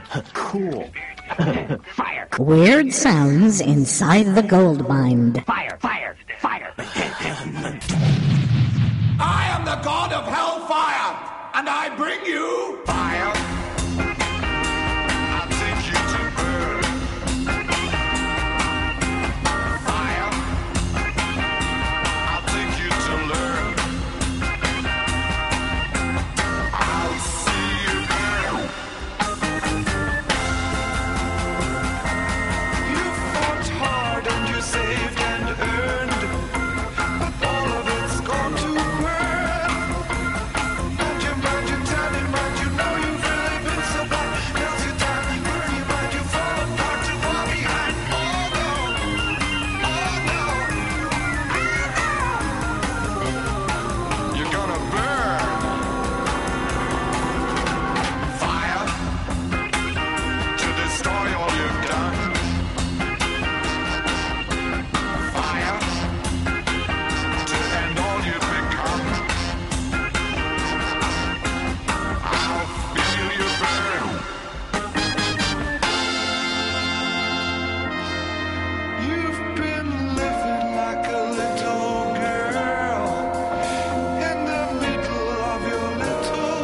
Cool. Fire. Weird sounds inside the gold mine. Fire, fire, fire. I am the god of hellfire, and I bring you fire. I'll take you to burn. Fire. I'll take you to learn. I'll see you burn. You fought hard and you saved and earned, but all of it's gone to burn. And your mind, your time, your mind, you know you've really been so blind. Now's your time, burn your mind, you fall apart, you fall behind. Oh no, you're gonna burn. Fire to destroy all you've done. Fire to end all you've become. I'll feel you burn. You've been living like a little girl in the middle of your little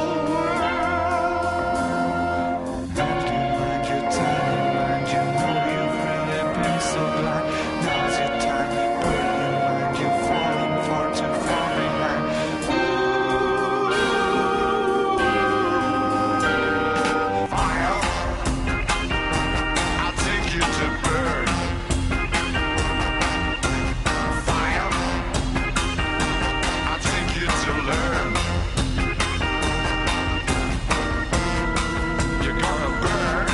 world. And you mind your time, mind you know you've really been so blind. Now's your time, burn your mind, you're falling far too far behind. Fire, I'll take you to burn. Fire, I'll take you to learn. You're gonna burn.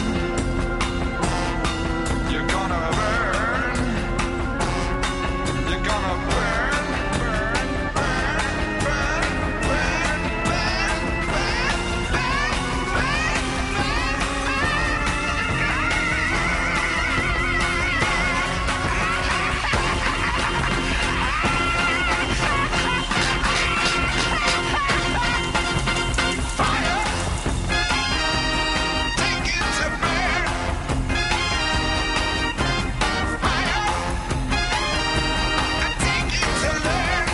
You're gonna burn. You're gonna burn, burn, burn, burn, burn, burn, Fire, take it to burn. Fire, I take it to learn.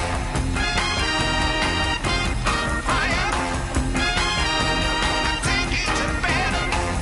Fire, I take it to burn.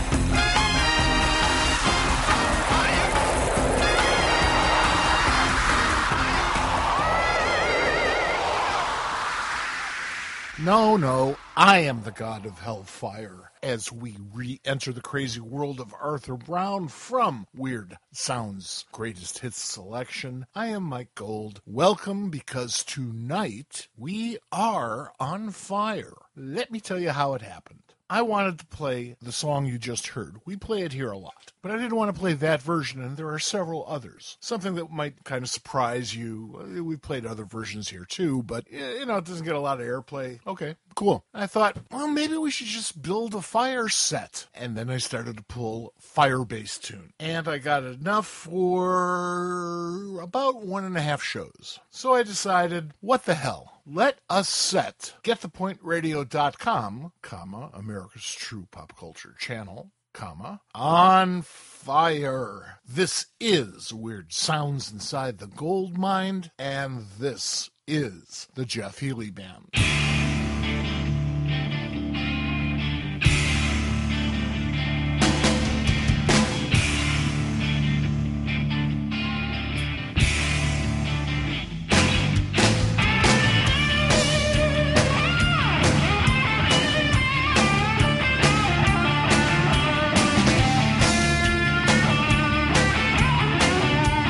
No, I am the god of hellfire. As we re-enter the crazy world of Arthur Brown from Weird Sounds Greatest Hits Selection, I am Mike Gold. Welcome, because tonight we are on fire. Let me tell you how it happened. I wanted to play the song you just heard. We play it here a lot. But I didn't want to play that version, and there are several others. Something that might kind of surprise you. We played other versions here too, but, it doesn't get a lot of airplay. Okay, cool. I thought, well, maybe we should just build a fire set. And then I started to pull fire-based tune. And I got enough for about 1.5 shows. So I decided, what the hell? Let us set GetThePointRadio.com, America's true pop culture channel, on fire. This is Weird Sounds Inside the Gold Mine, and this is the Jeff Healey Band.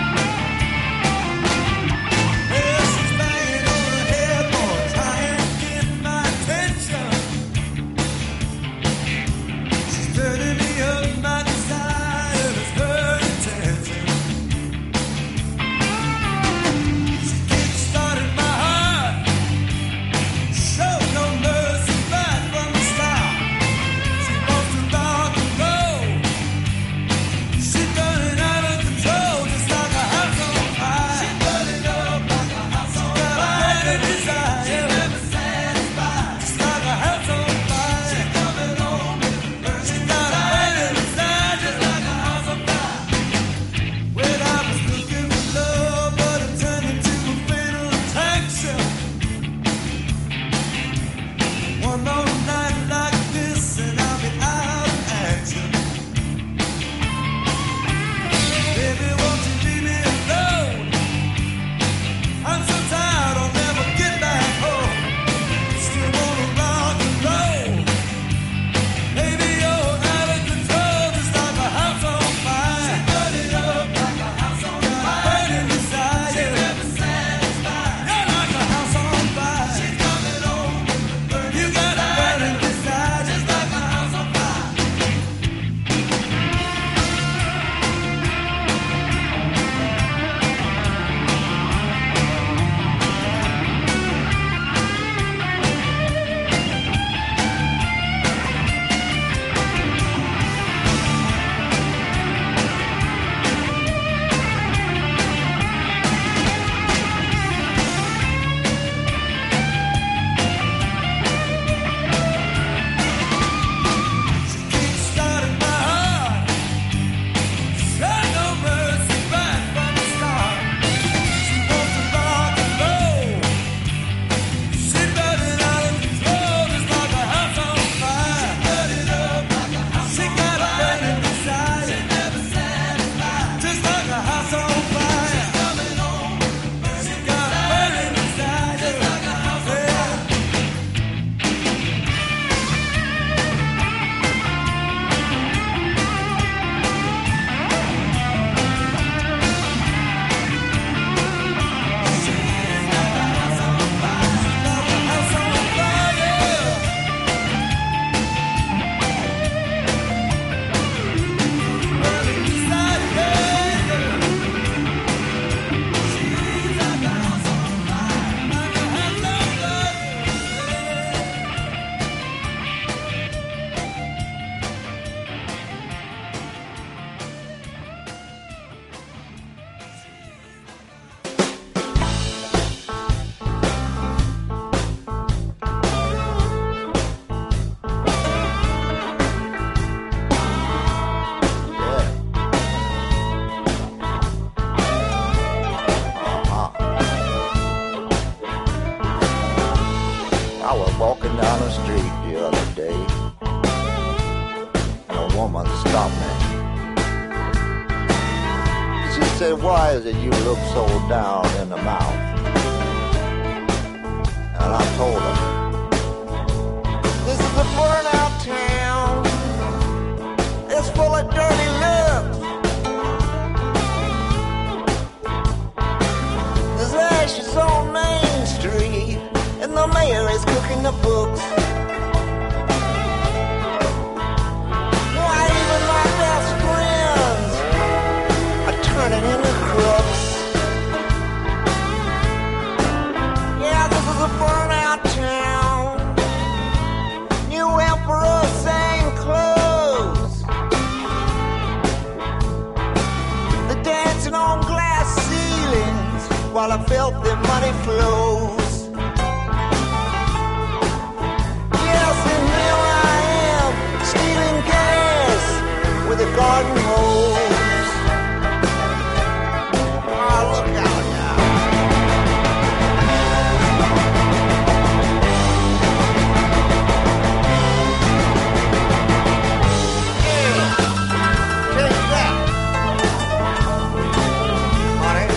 She's banging on the headboards, high and one day, and a woman stopped me. She said, "Why is it you look so down in the mouth?" And I told her, "This is a burnout town. It's full of dirty looks. There's ashes on Main Street, and the mayor is cooking the books. Why even my best friends are turning into crooks. Yeah, this is a burnout town. New emperor saying close. The dancing on glass ceilings while I felt their money flows. Yes, and here I am, stealing gas with a garden hose. Oh, look out now. Yeah, take that. Honey.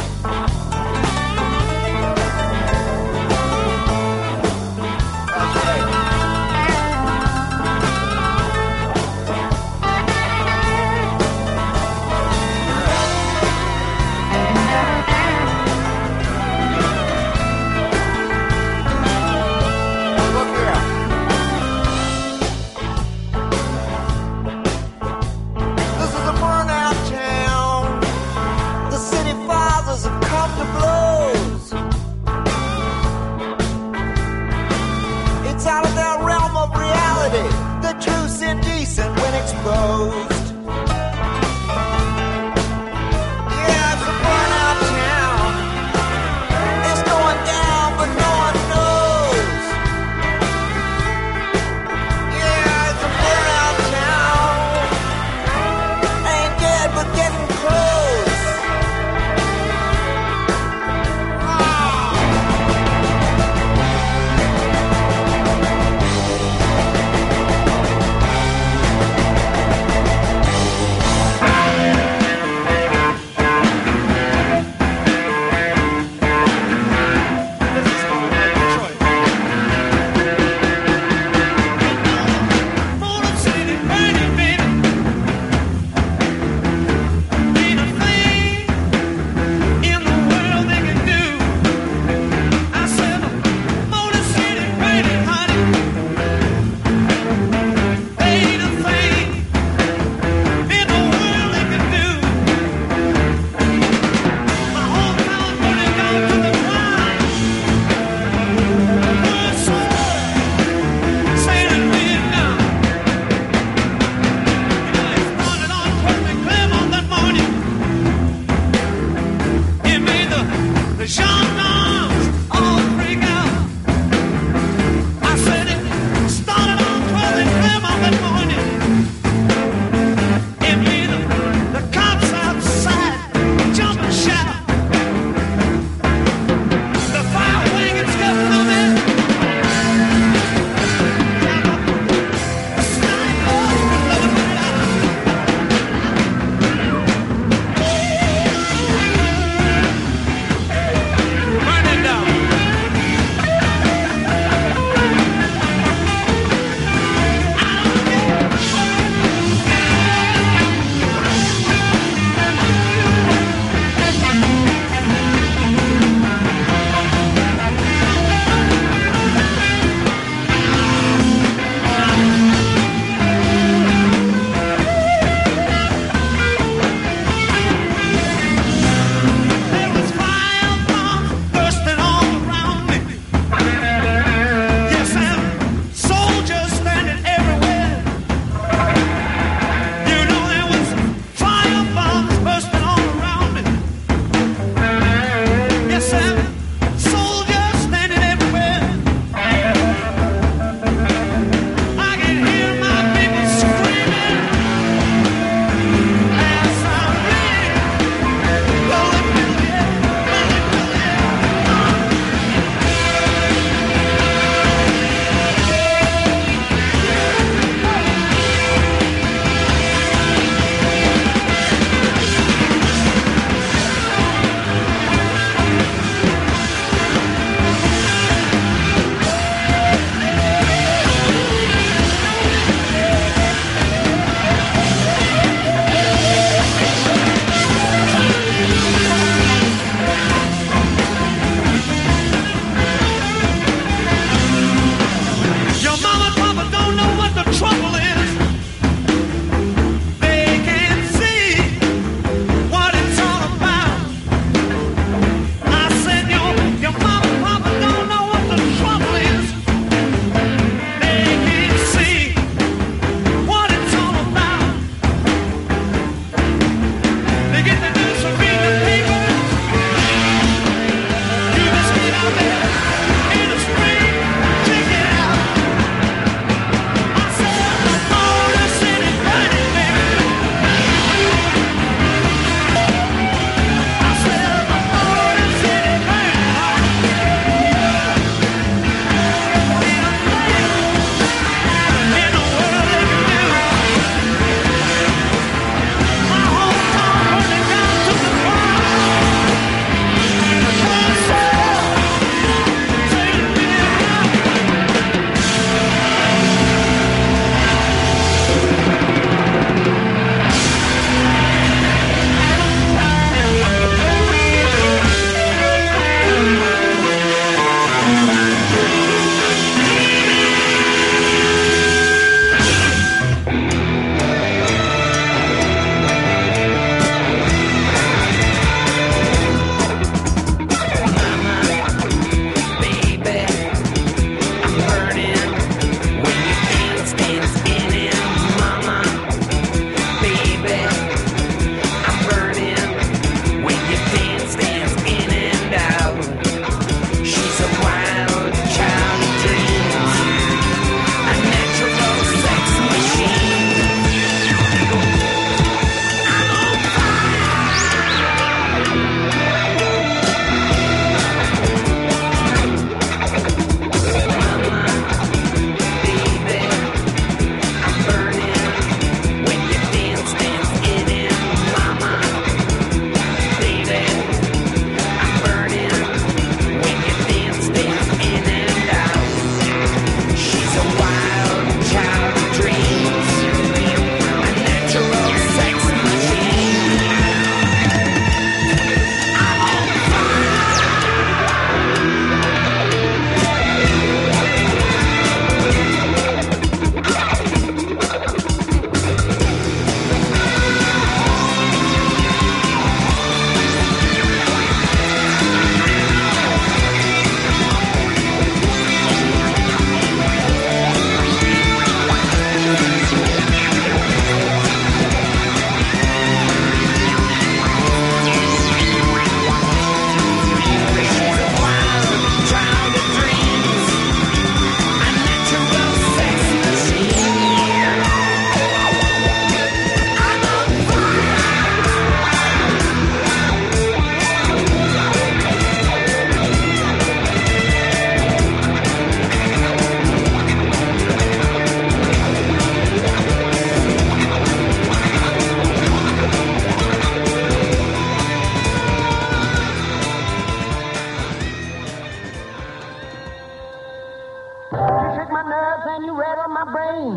That's right. Look here. This is a burnout town. The city fathers have come to blows. It's out of their realm of reality. The truth's indecent when exposed. Yeah, it's a burnout town. It's going down, but no one knows. Yeah, it's a burnout town. Ain't dead, but getting close. Oh.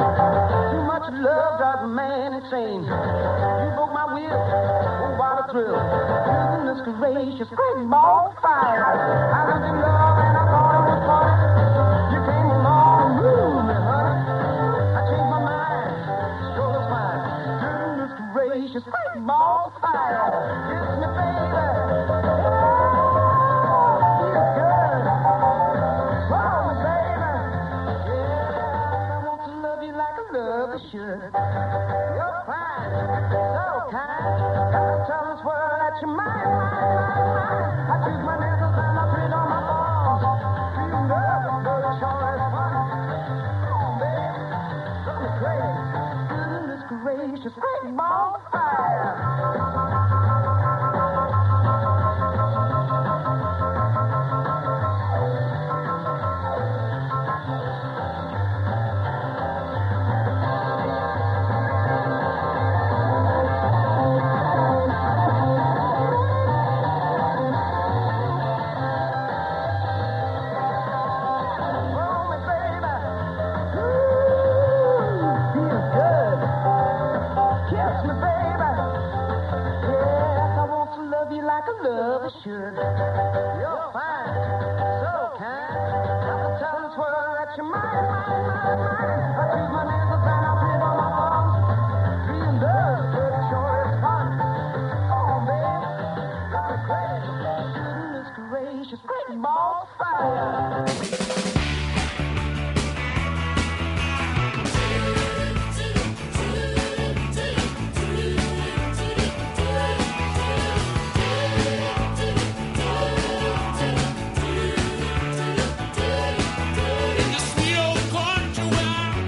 Too much love drives a man insane. You broke my will, oh, what a thrill. Goodness gracious, great ball of fire. I lived in love and I thought it was funny. You came along and ruined me, honey. I changed my mind, sure was fine. Goodness gracious, great ball of fire. Kiss me, baby. Feels good. Hold me, baby. Yeah, I want to love you like a lover should. You're fine, so kind. Got to tell this world that you're mine, mine, mine, mine. I choose my nipples and I print on my balls. Feel love, but it sure is fun. Oh, baby, love me crazy. Goodness gracious, great ball of fire. Roll me, baby. Ooh, feels good. Kiss me, baby. Yes, I want to love you like a lover should. You're fine, so kind. Got to tell this world that you're mine, mine, mine, mine. I choose my nipples and I print on my palms. Feel love, but it sure is fun. Oh, baby, got me crazy. Goodness gracious, great ball of fire. In the sweet old country where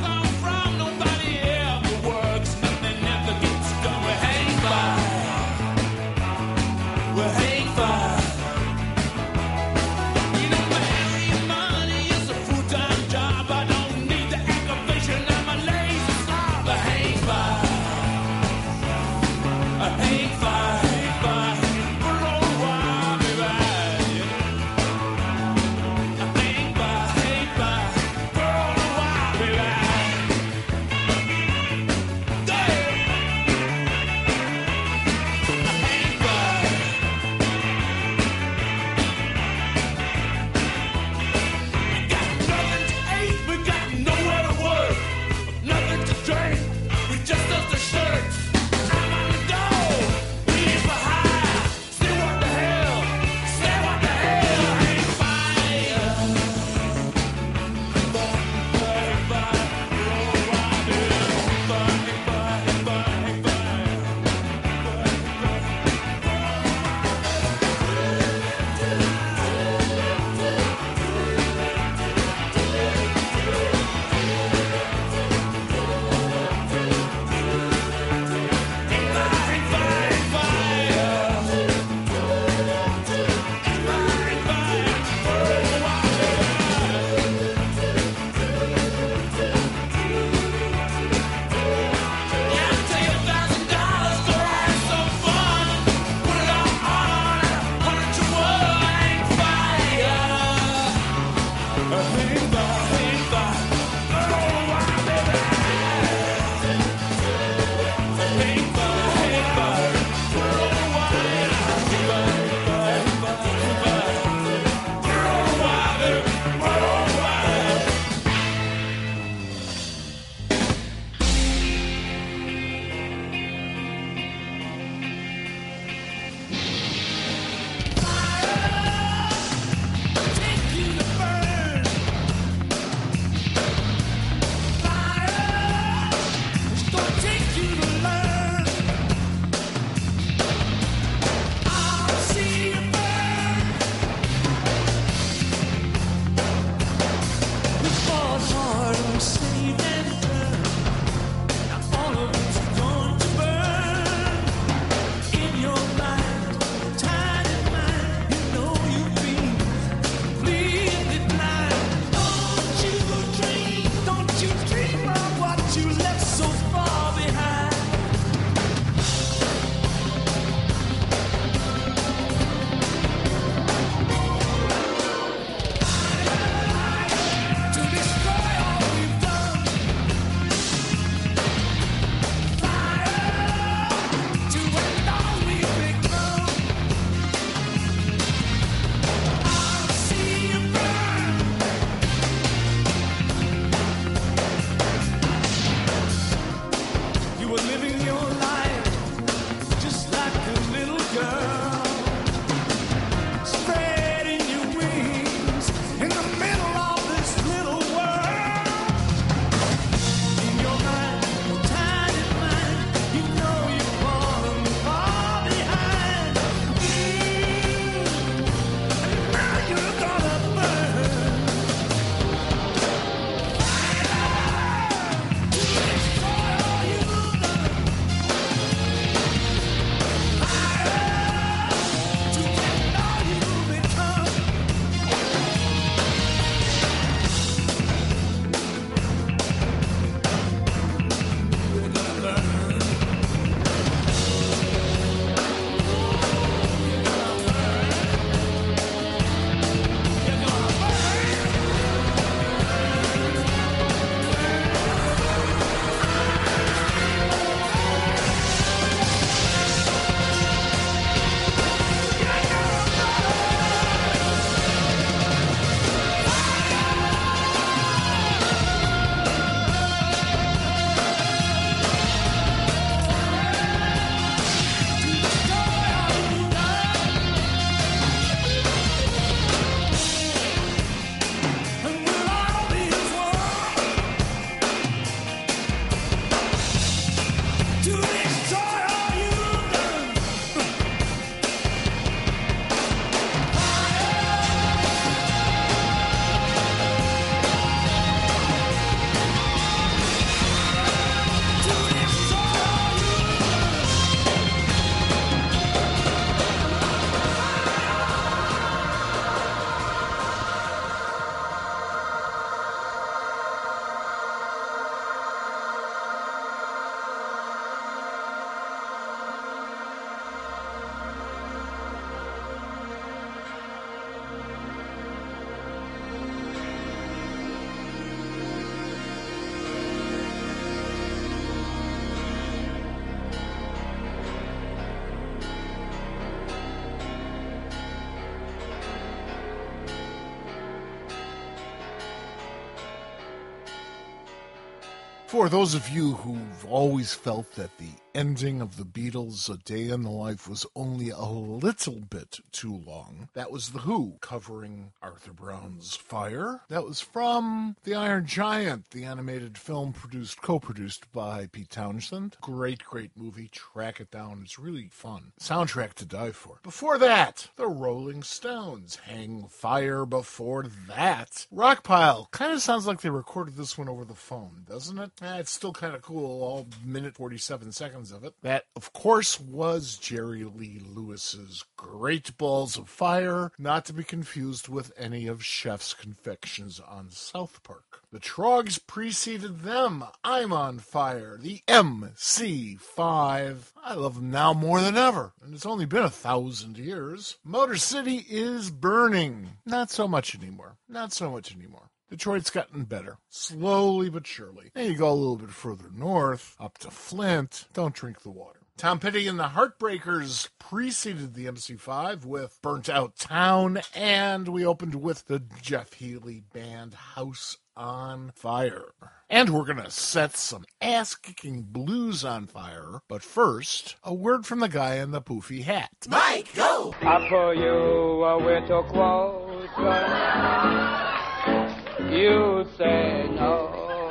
For those of you who've always felt that the ending of the Beatles' A Day in the Life was only a little bit too long, that was The Who covering Arthur Brown's Fire. That was from The Iron Giant, the animated film co-produced by Pete Townshend. Great movie. Track it down. It's really fun. Soundtrack to die for. Before that, The Rolling Stones. Hang Fire before that. Rockpile. Kind of sounds like they recorded this one over the phone, doesn't it? It's still kind of cool, all minute 47 seconds of it. That, of course, was Jerry Lee Lewis's Great Balls of Fire, not to be confused with any of Chef's confections on South Park. The Trogs preceded them. I'm on Fire. The MC5. I love them now more than ever, and it's only been 1,000 years. Motor City is burning. Not so much anymore. Detroit's gotten better, slowly but surely. Then you go a little bit further north, up to Flint. Don't drink the water. Tom Petty and the Heartbreakers preceded the MC5 with Burnt Out Town, and we opened with the Jeff Healey Band House on Fire. And we're going to set some ass-kicking blues on fire, but first, a word from the guy in the poofy hat. Mike, go! I pull you a little closer. You say no.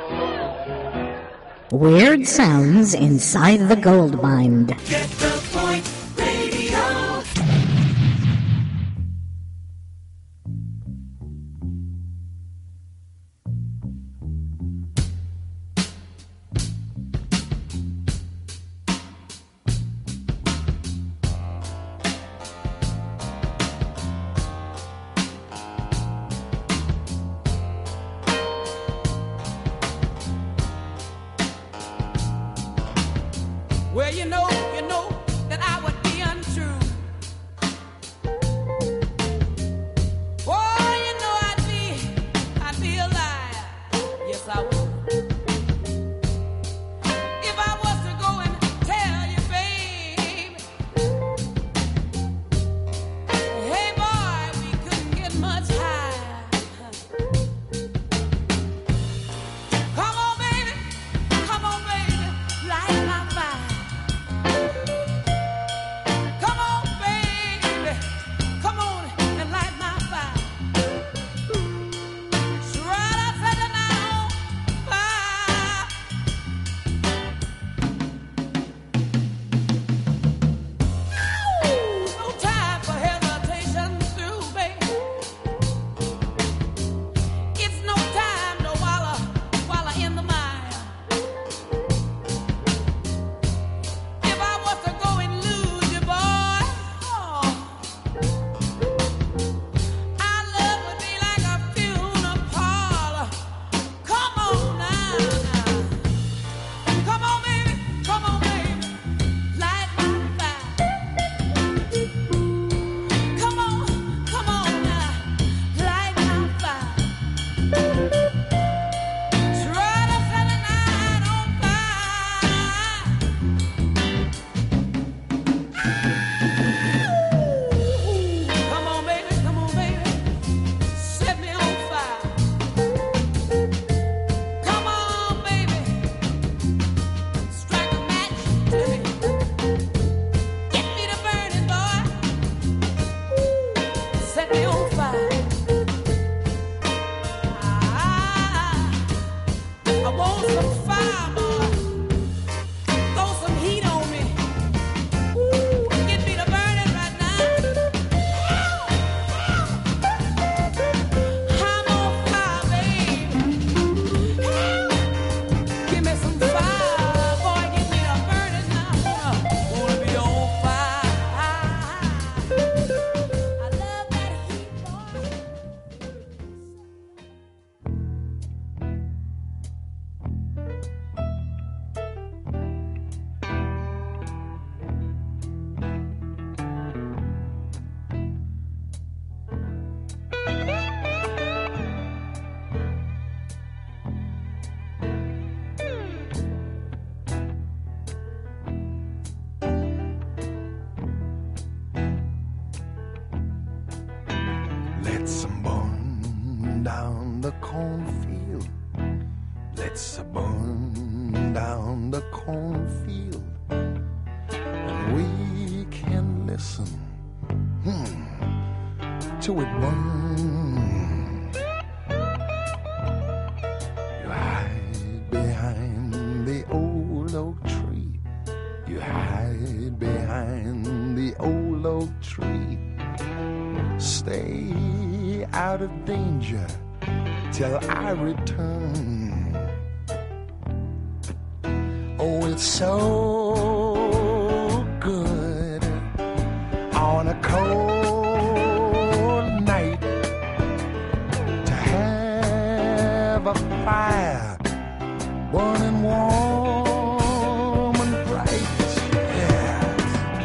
Weird sounds inside the gold mine. Get the point, radio. Well, you know that I would be untrue. Oh, you know I'd be a liar. Yes, I would. If I was to go and tell you, babe, hey boy, we couldn't get much higher. Come on, baby, light my fire. down the cornfield, and we can listen to it burn. You hide behind the old oak tree. You hide behind the old oak tree. Stay out of danger till I return. Oh, it's so good on a cold night to have a fire burning warm and bright. Yes.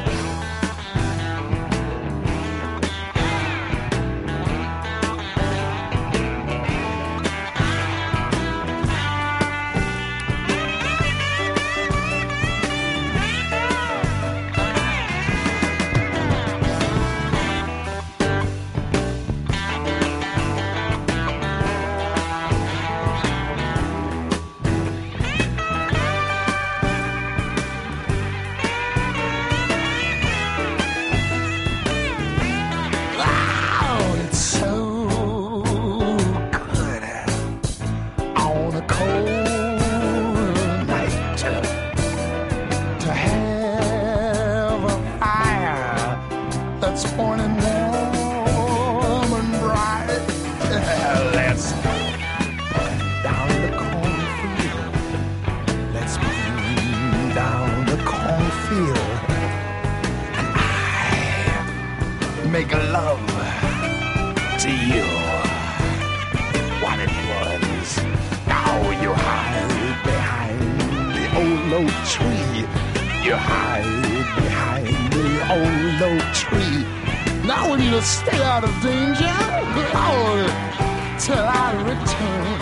Make love to you. What it was. Now you hide behind the old oak tree. You hide behind the old oak tree. Now we need to stay out of danger till I return.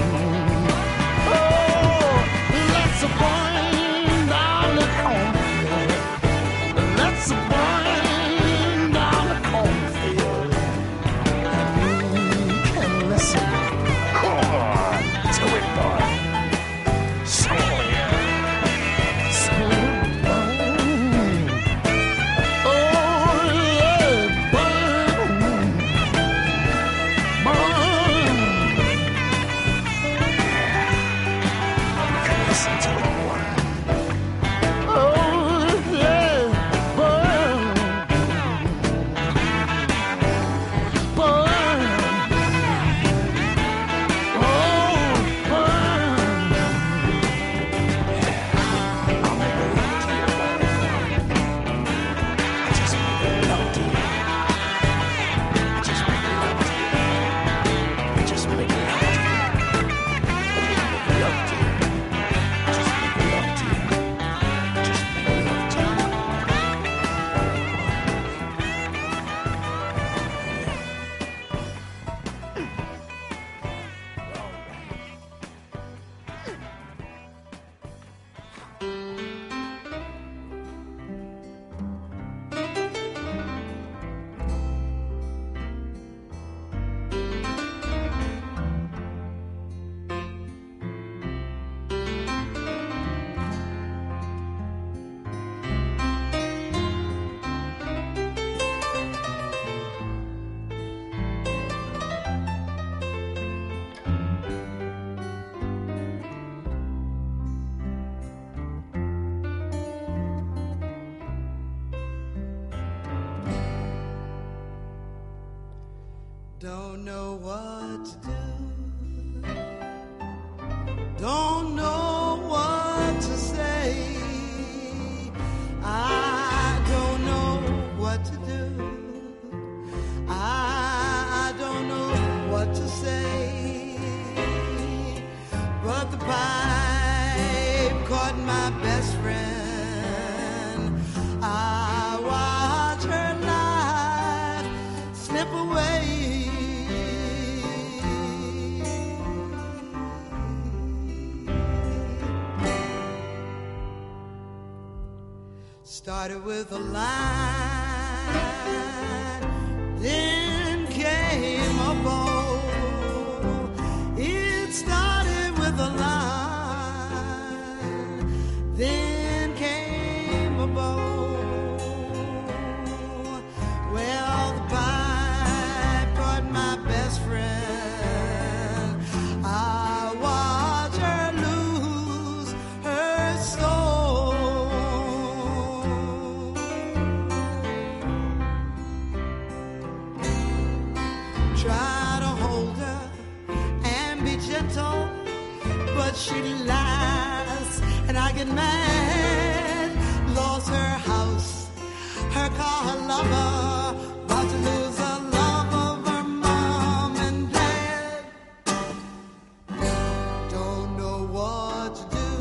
Oh, let's burn down the cornfield. Let's burn down the cornfield. And we can listen to it burn. Slowly. Slowly burn. Oh, yeah, burn. Burn. We can listen to it burn. Oh, yeah, burn. Burn. Oh, burn. I'll make love to you, baby. I just make love to you. I just make love to you. I just make love to you. Make love to you. Just make love to you. Just make love to you. Don't know what to do. Don't know what to say. I don't know what to do. I don't know what to say. But the pipe caught my best friend. I watch her life slip away. Started with a line, then came a bow. It started with a line, get mad. Lost her house, her car, her lover. About to lose the love of her mom and dad. Don't know what to do.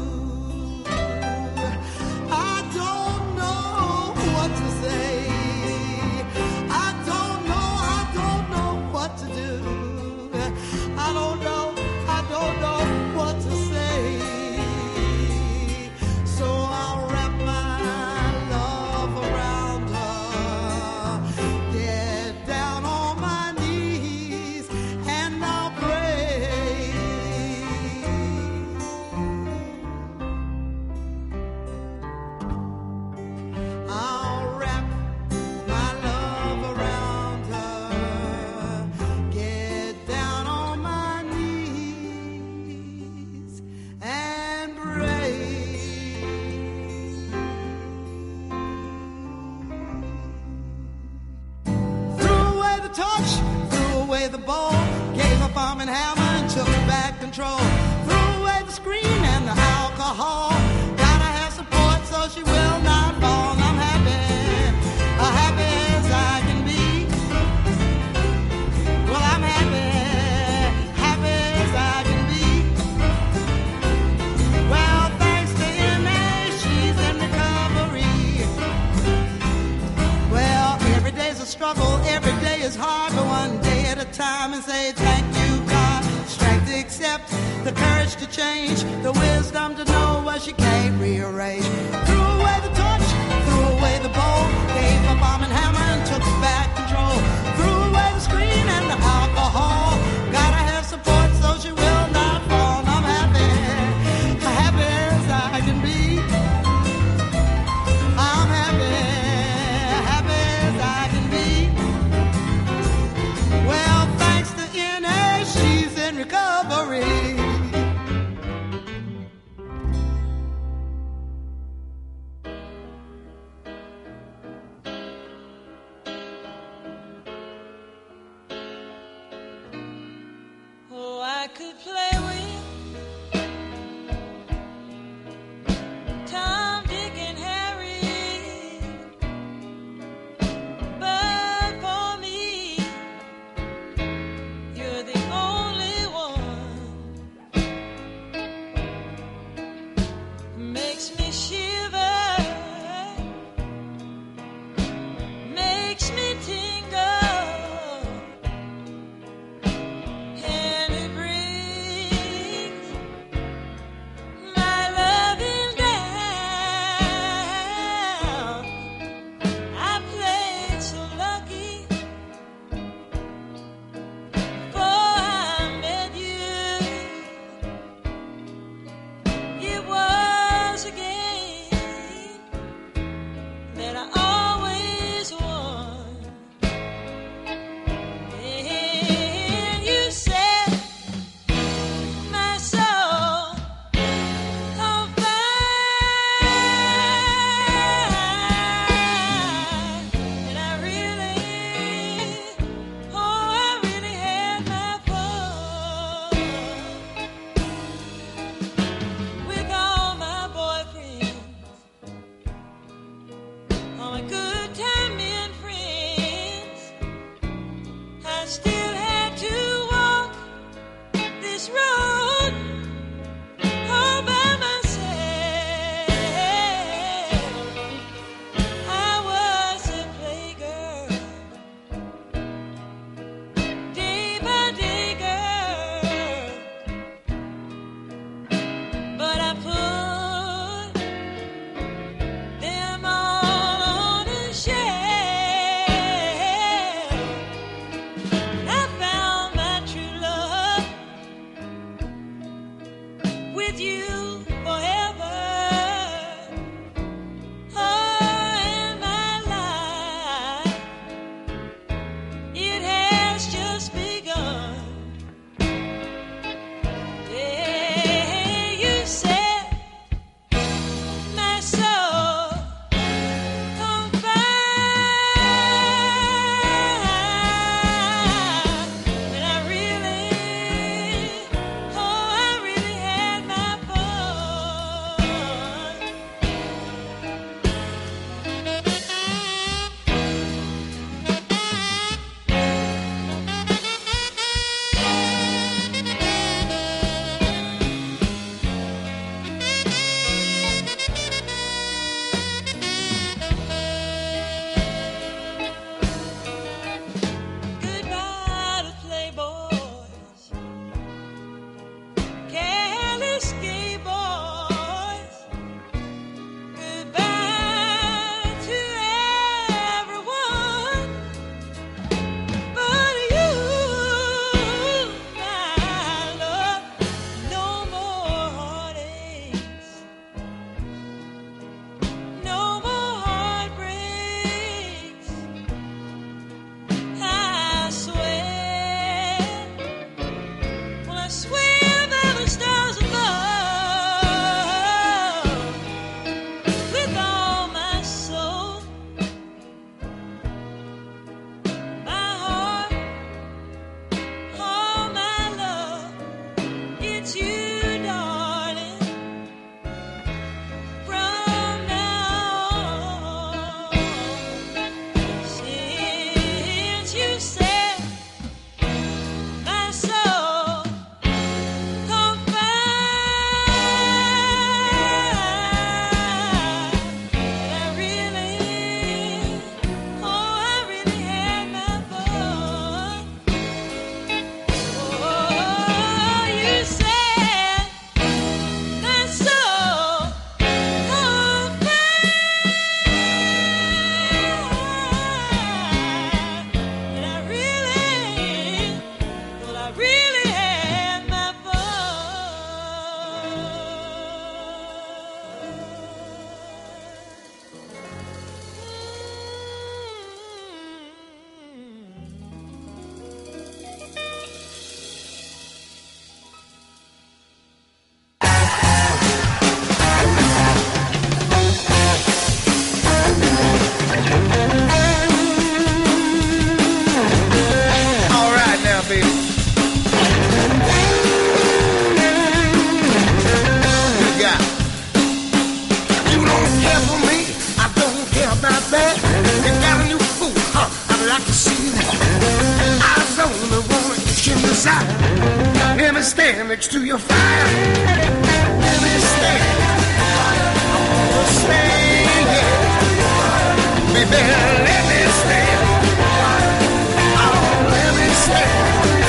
I don't know what to say. I don't know what to do. I don't know what to say. So I'll wrap my love around her, get down on my knees, and I'll pray. I'll wrap my love around her, get down on my knees, and pray. Threw away the torch, threw away the bowl, gave up arm and hammer and took back control. Threw away the screen and the alcohol. Gotta have support so she will not fall. I'm happy as I can be. Well, I'm happy as I can be. Well, thanks to MA, she's in recovery. Well, every day's a struggle, every day is hard, but one day at a time, and say thank you, God. Strength to accept, the courage to change, the wisdom to know what she can't rearrange. Threw away the torch, threw away the bowl, gave up arm and hammer and took back control. Threw away the screen and the alcohol. Gotta have support so she will not fall. I'm happy as I can be. I'm happy as I can be. Well, thanks to NA, she's in recovery. Oh, I could play with Tom, Dick, and Harry, but for me, you're the only one. Makes me shiver, makes me tingle, and it brings my loving down. I played so lucky before I met you. It was a game desire. Let me stand next to your fire. Let me stand. Stand, yeah. Baby, let me stand. Oh, let me stand.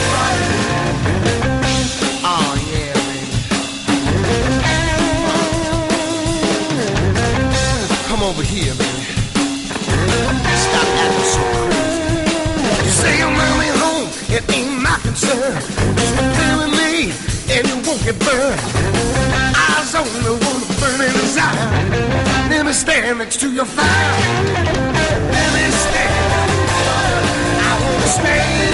Oh, yeah, baby. Come over here, baby. Stop acting so crazy. You say you're mommy home, it ain't my concern. Just play with me, and you won't get burned. Eyes on the one burning desire. Let me stand next to your fire. Let me stand. I wanna stand.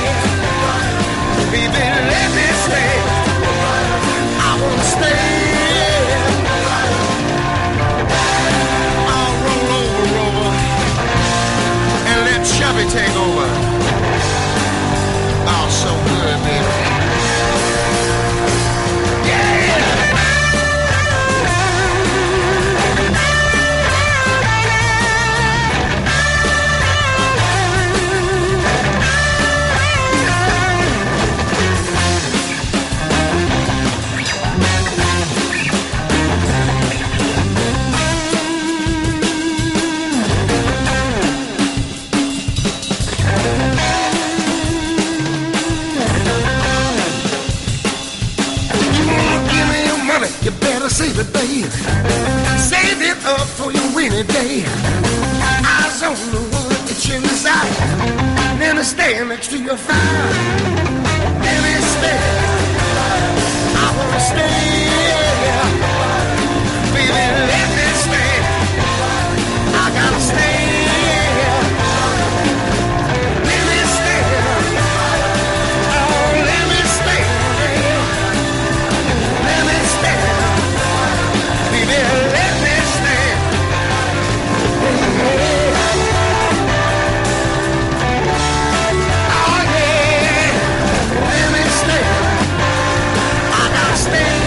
Baby, let me stand. I wanna stand. I'll roll over and let Chubby take over. Oh, so good, baby. You better save it, babe. Save it up for your rainy day. Eyes on the one that you desire. Let me stand next to your fire. Let me stand. I wanna stand. Baby, let me stand. I gotta stand. Let me stand. Oh, let me stand. Let me stand. Baby, let me stand. Oh, yeah. Let me stand. I gotta stand.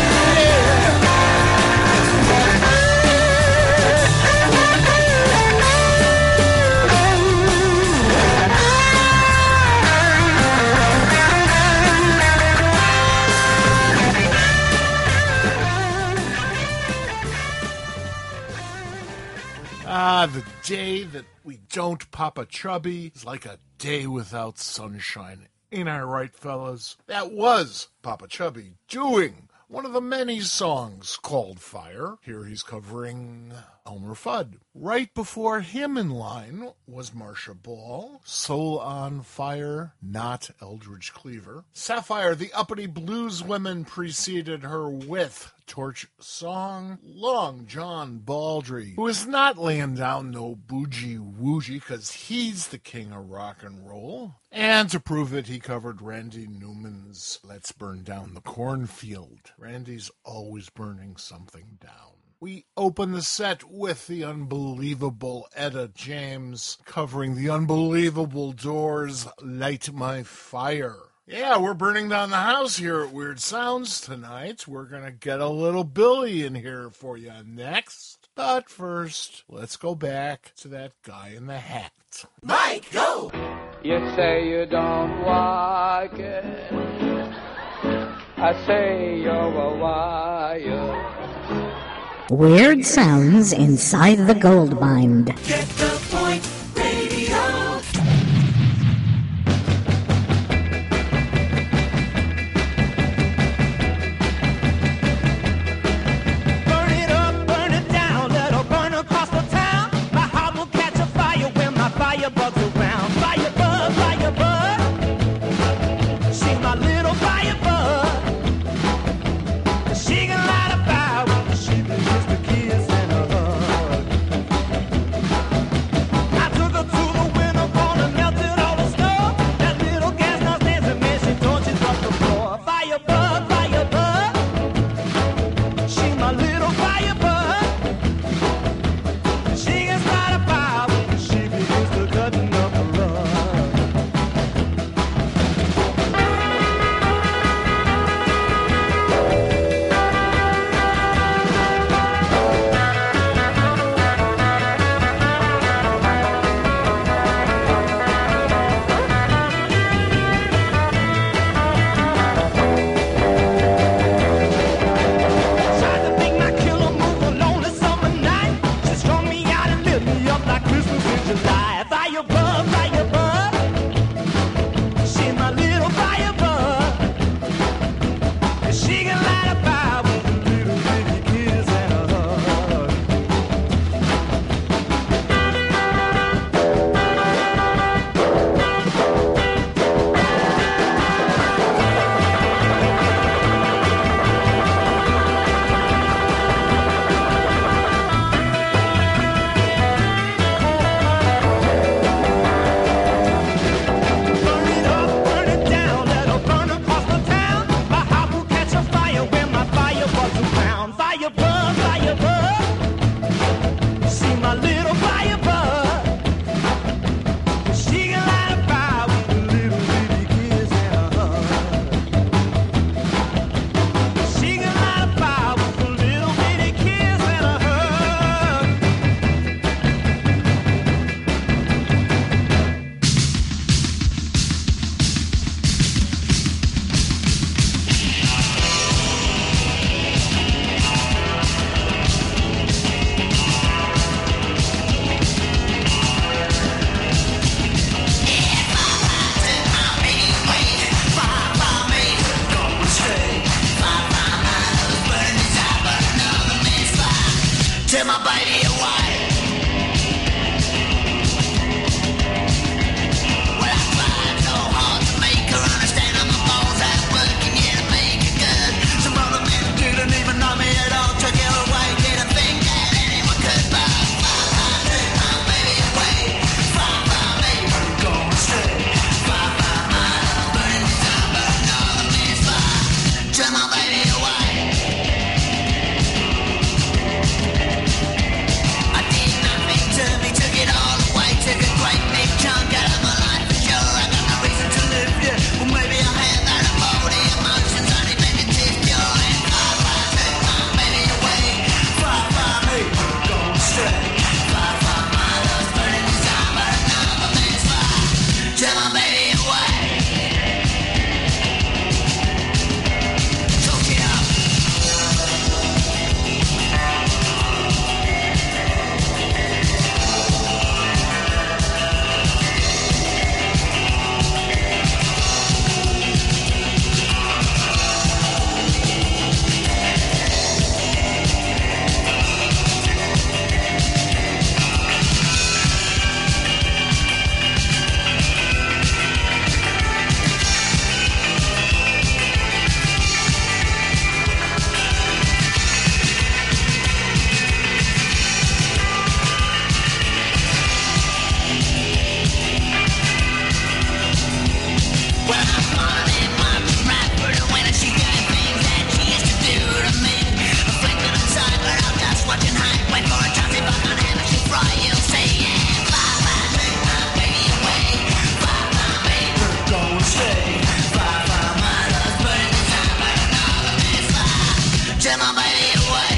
Ah, the day that we don't pop a chubby is like a day without sunshine. Ain't I right, fellas? That was Papa Chubby doing one of the many songs called Fire. Here he's covering Elmer Fudd. Right before him in line was Marcia Ball, Soul on Fire, not Eldridge Cleaver. Sapphire, the uppity blues women, preceded her with Torch Song. Long John Baldry, who is not laying down no bougie woogie because he's the king of rock and roll. And to prove it, he covered Randy Newman's Let's Burn Down the Cornfield. Randy's always burning something down. We open the set with the unbelievable Etta James covering the unbelievable Doors' Light My Fire. Yeah, we're burning down the house here at Weird Sounds tonight. We're going to get a little Billy in here for you next. But first, let's go back to that guy in the hat. Mike, go! You say you don't like it. I say you're a wire. Weird Sounds Inside the Gold Mine. Get the point, radio. Burn it up, burn it down, let her burn across the town. My heart will catch a fire when my firebug's around. Firebug, firebug, she's my little firebug. She can light a fire with she can just a kiss and a hug. I Turn my baby away. Well, I tried so hard to make her understand I'm a balls out working, yeah, to make it good. Some other men didn't even know me at all. Took it away, didn't think that anyone could. But I took my baby away. Far from me, going straight. Far from my love, burning desire, but another man's fire. Turn my baby away. I did nothing to me, took it all away. Took a great big chunk out of my life for sure. I got no reason to live, yeah. Well, maybe I had that of all the emotions only make it tip pure. And far took my baby away. Far from me, going straight. Far from my love, burning desire, but another man's fire. Turn my baby away. Talk it up. Well, I'm falling much right for the winner. She got things that she used to do to me. Afflicted inside, but I'm just watching high. Wait for a chance if I can handle she fry. You'll see, yeah. Far take my baby away. Far from me, we're going straight. Far from my love, burning desire, but another man's fire. Turn my baby away.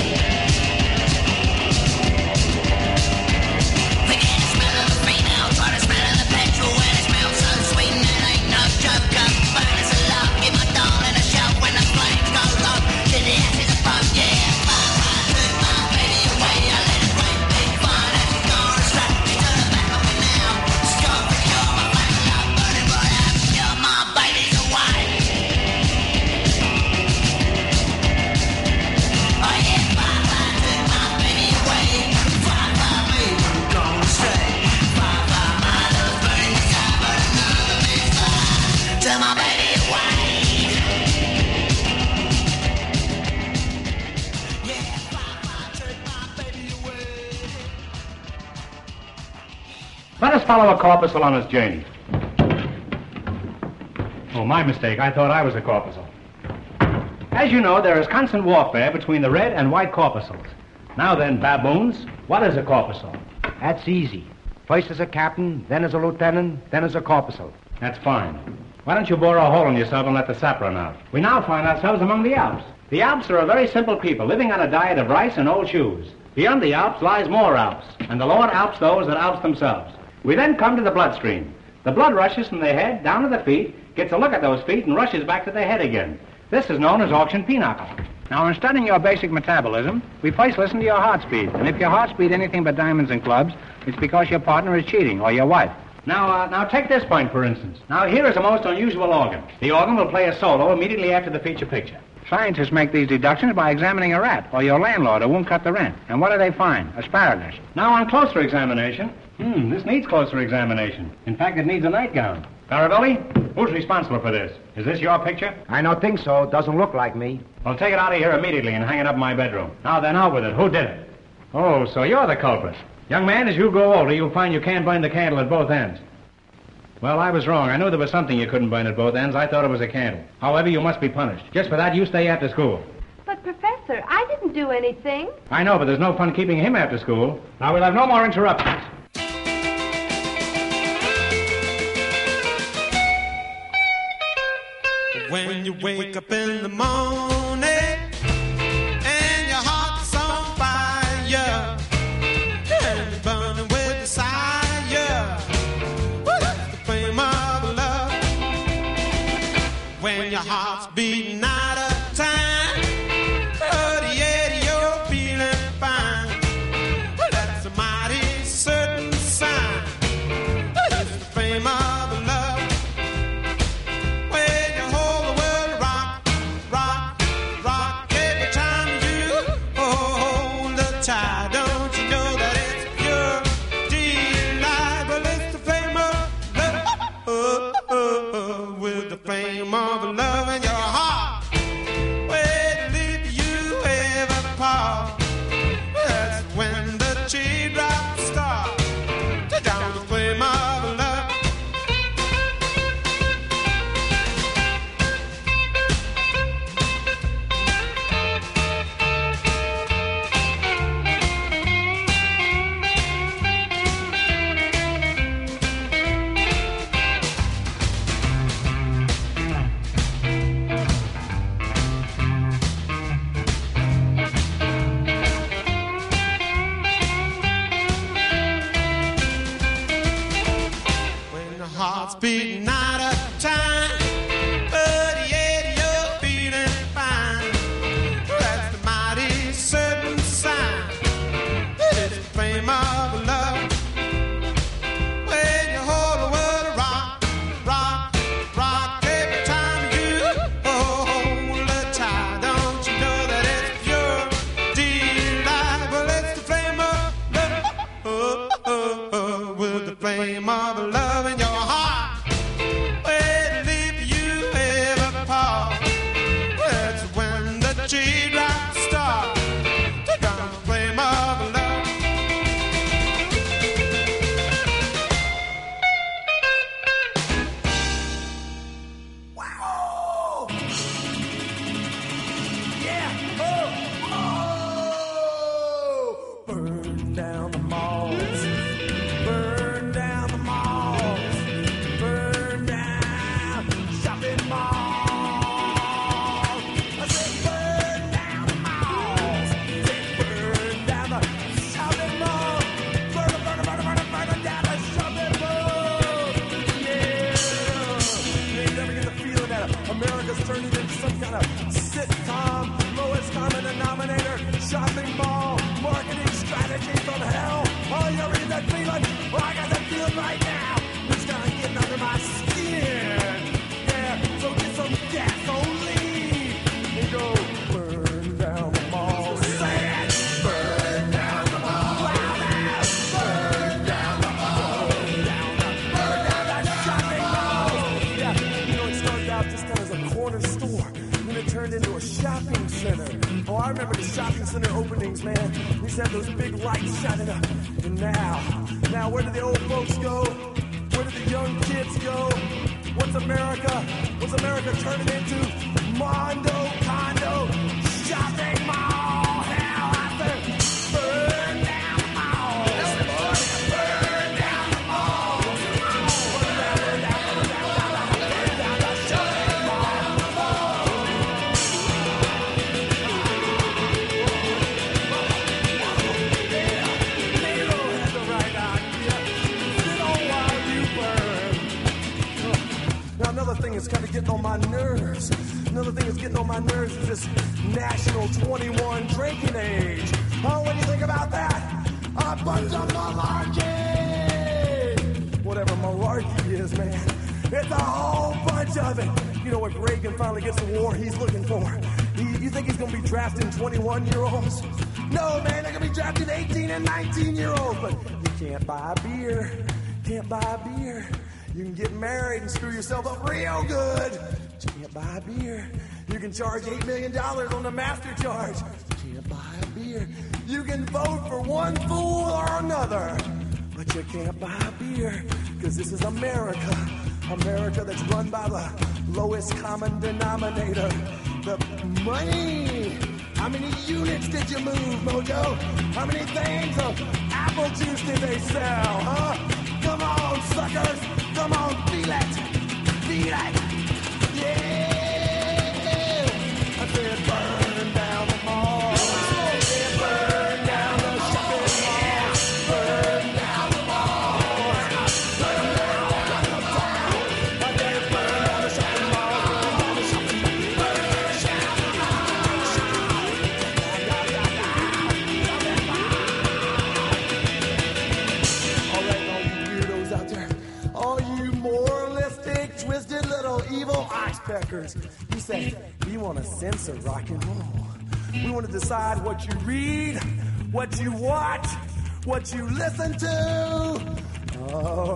Forget the smell of the female, try to smell of the petrol when it smells so sweet and it ain't no joke. Up bonus of love, give my darling a shout when the flames go low. To the ashes above, yeah. Far took my baby away. I let it great big fire as she's gone astray. She turned her back on me now. She's gone for sure. My flame of love burning right out. You're my baby's away. Oh yeah, far took my baby away. Far from me, going straight. Far from my love, burning desire, but another man's fire. Turn my baby away. Yeah, far took my baby away. Let us follow a corpuscle on his journey. Oh, my mistake. I thought I was a corpuscle. As you know, there is constant warfare between the red and white corpuscles. Now then, baboons, what is a corpuscle? That's easy. First as a captain, then as a lieutenant, then as a corpuscle. That's fine. Why don't you bore a hole in yourself and let the sap run out? We now find ourselves among the Alps. The Alps are a very simple people living on a diet of rice and old shoes. Beyond the Alps lies more Alps, and the lower Alps those that Alps themselves. We then come to the bloodstream. The blood rushes from the head down to the feet, gets a look at those feet, and rushes back to the head again. This is known as auction pinochle. Now, in studying your basic metabolism, we first listen to your heart speed. And if your heart speed anything but diamonds and clubs, it's because your partner is cheating, or your wife. Now take this point, for instance. Now, here is a most unusual organ. The organ will play a solo immediately after the feature picture. Scientists make these deductions by examining a rat, or your landlord who won't cut the rent. And what do they find? Asparagus. Now, on closer examination, this needs closer examination. In fact, it needs a nightgown. Faravelli, who's responsible for this? Is this your picture? I don't think so. Doesn't look like me. Well, take it out of here immediately and hang it up in my bedroom. Now then, out with it. Who did it? Oh, so you're the culprit. Young man, as you grow older, you'll find you can't burn the candle at both ends. Well, I was wrong. I knew there was something you couldn't burn at both ends. I thought it was a candle. However, you must be punished. Just for that, you stay after school. But, Professor, I didn't do anything. I know, but there's no fun keeping him after school. Now, we'll have no more interruptions. When you wake up in the morning and your heart's on fire and you're burning with desire, well, that's the flame of love. When your heart's beating out of time, oh yeah, you're feeling fine. Well, that's a mighty certain sign. That's the flame of love. When you hold the world rock, rock, tide. Don't you know that it's pure delight? Well, it's the flame of love, with the flame of love in your heart. Wait, if you ever part, that's when the teardrops start to down the flame of love. Heart's beating out of time, but yet you're feeling fine. That's the mighty certain sign. It's the flame of love. When you hold the world rock, rock, rock every time you hold the tide. Don't you know that it's pure delight? Well, it's the flame of love, with the flame of love in your heart. Teardrops start to down the flame of love. Wow! Yeah! Oh! Burn down the malls. Burn down the malls. Burn down shopping malls. America's turning into some kind of sitcom, lowest common denominator, shopping mall, marketing strategy from hell. Oh, you read that feeling? Well, I got that feeling right now. It's kind of getting under my skin. Yeah, so get some gasoline and go burn down the mall. Say it! Burn down the mall. Burn down the mall. Burn down that shopping mall. Yeah, you know, it started out just kind of as a corner store, then it turned into a shopping center. Oh, I remember the shopping center openings, man. We used to have those big lights shining up. And now, where do the old folks go? Where do the young kids go? What's America turning into? Mondo, condo, shopping mall. Hell, I said, burn down the mall. Burn down the mall. Burn down the shopping mall. Nero had the right idea. Sit on while you burn. Now another thing that's kind of getting on my nerves. Another thing that's getting on my nerves is this national 21 drinking age. Oh, what do you think about that? A bunch of malarkey! Whatever malarkey is, man. It's a whole bunch of it. You know, if Reagan finally gets the war he's looking for, you think he's going to be drafting 21-year-olds? No, man, they're going to be drafting 18 and 19-year-olds. But you can't buy beer. Can't buy beer. You can get married and screw yourself up real good. But you can't buy beer. You can charge $8 million on the master charge. You can't buy a beer. You can vote for one fool or another. But you can't buy beer. Because this is America. America that's run by the lowest common denominator. The money. How many units did you move, Mojo? How many things of apple juice did they sell, huh? Come on, suckers. Come on, feel it. Feel it. Yeah. I said burn down the mall. I said burn down the shopping mall. Burn down the mall. Burn down the mall. I said burn down the shopping mall. Burn down the shopping mall. Burn down the shopping mall. All right, all you weirdos out there. All you moralistic, twisted little evil oxpeckers. You say, we want to censor rock and roll. We want to decide what you read, what you watch, what you listen to. Oh,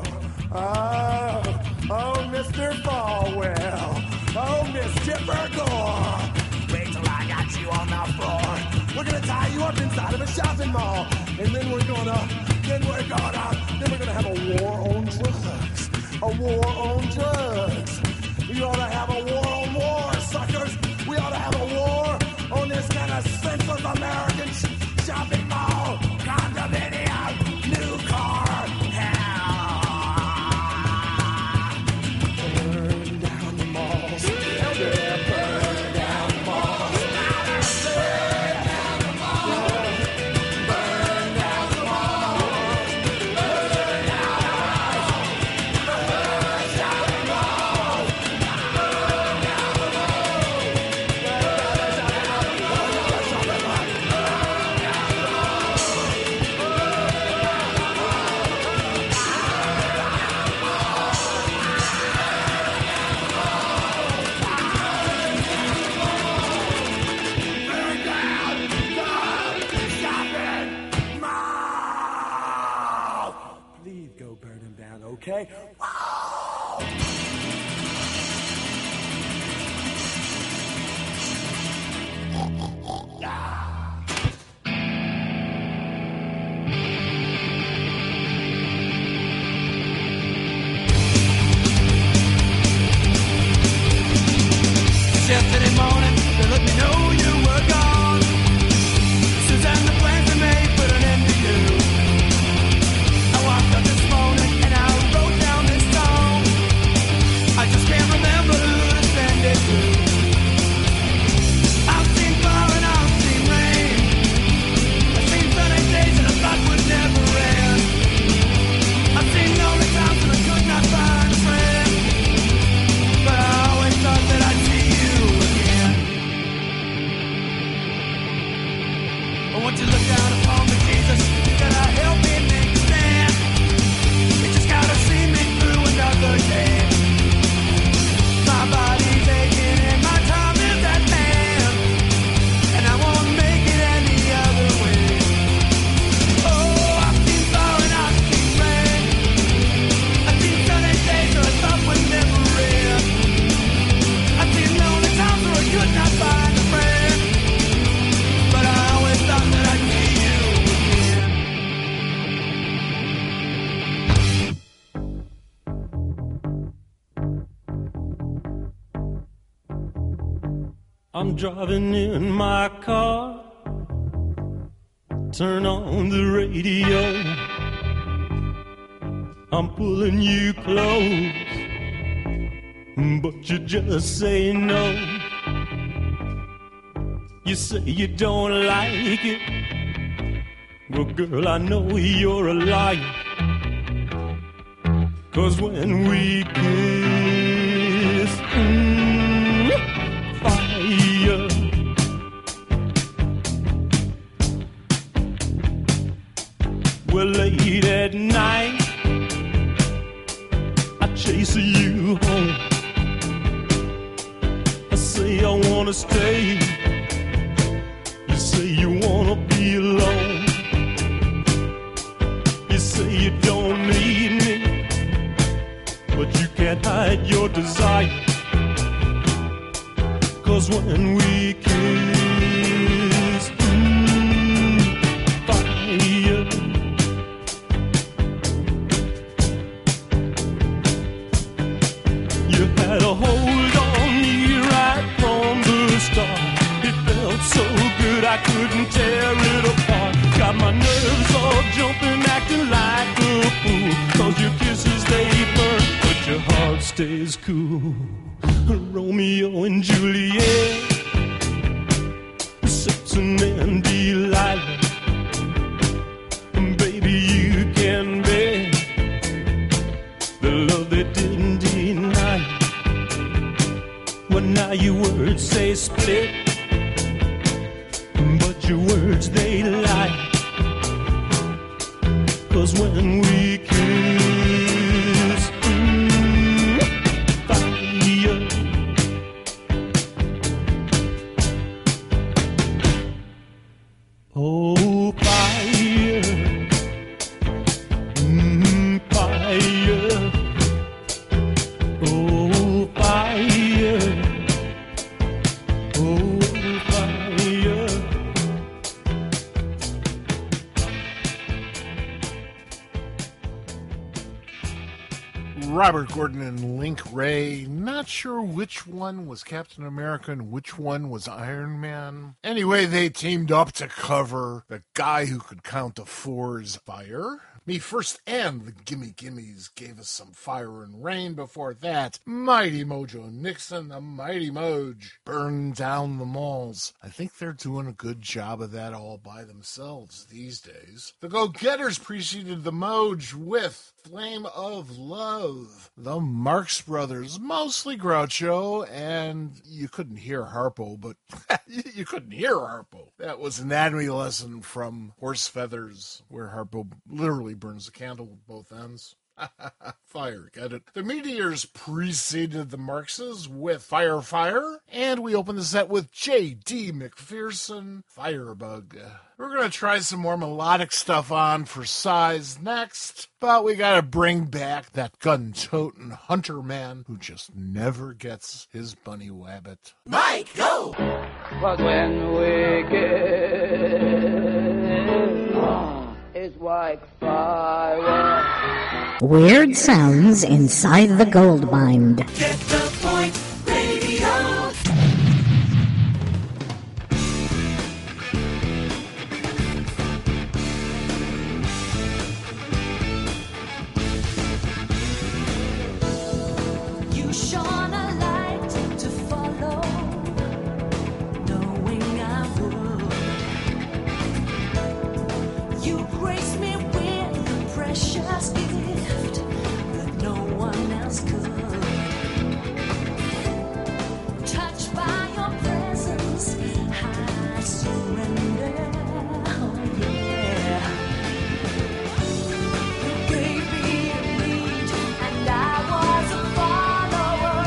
Mr. Falwell. Oh, Miss Chipper Gore. Wait till I got you on the floor. We're gonna tie you up inside of a shopping mall. And then we're gonna have a war on drugs. A war on drugs. We ought to have a war on war, suckers. We ought to have a war on this kind of senseless American shopping mall, condominium, new car, hell. Burn down the malls. Yeah, burn down the malls. Burn down the malls. Burn down the malls. Burn down the malls. Shopping malls. Burn down the Please go burn them down, okay? Yesterday morning, they let me know you were gone. Suzanne, the plans we made put an end to you. I walked up this morning and I wrote down this song. I just can't remember who to send it to. I've seen fall and I've seen rain. I've seen sunny days that I thought would never end. I've seen lonely times when I could not find a friend. But I always thought that I'd see you again. But once you look down upon me, Jesus, you gotta help me make a stand. You just gotta see me through another day. My body's aching and my time is at hand, and I won't make it any other way. Oh, I've seen fall and I've seen rain. I've seen sunny days that I thought would never end. I've seen lonely times where I could not find a friend, but I always thought that I'd see you again. I'm driving in my car, turn on the radio. I'm pulling you close, but you just say no. You say you don't like it, well girl, I know you're a liar. 'Cause when we kiss, fire. Well, late at night, I chase you home. I say I wanna stay. You say you wanna be alone. You say you don't need me, but you can't hide your desire. 'Cause when we kiss, fire. You had a hold on me right from the start. It felt so good I couldn't tear it apart. Got my nerves all jumping, acting like a fool. 'Cause your kisses, they burn, but your heart stays cool. Romeo and Juliet, Samson and Delilah. Baby, you can bet the love they didn't deny. Well, now your words say split, but your words, they lie. 'Cause when we kiss, fire. Oh, fire. Robert Gordon and Link Ray. Not sure which one was Captain America and which one was Iron Man. Anyway, they teamed up to cover The Guy Who Could Count to Four's Fire. Me First and the Gimme Gimmes gave us some Fire and Rain. Before that, Mighty Mojo Nixon, the Mighty Moj, Burn Down the Malls. I think they're doing a good job of that all by themselves these days. The Go-Getters preceded the Moj with Flame of Love. The Marx Brothers, mostly Groucho, and you couldn't hear Harpo, but you couldn't hear Harpo. That was an anatomy lesson from Horse Feathers, where Harpo literally burns the candle with both ends. Fire, get it? The Meteors preceded the Marxes with Fire, Fire, and we opened the set with J.D. McPherson, Firebug. We're going to try some more melodic stuff on for size next, but we got to bring back that gun-toting hunter man who just never gets his bunny wabbit. Mike, go! 'Cause when we get it's like fireworks. Weird sounds inside the gold mine. Get the point, radio. You shone a light to follow, knowing I would. You graced me with a precious gift that no one else could. Touched by your presence, I surrender. Oh, yeah. You gave me a lead, and I was a follower.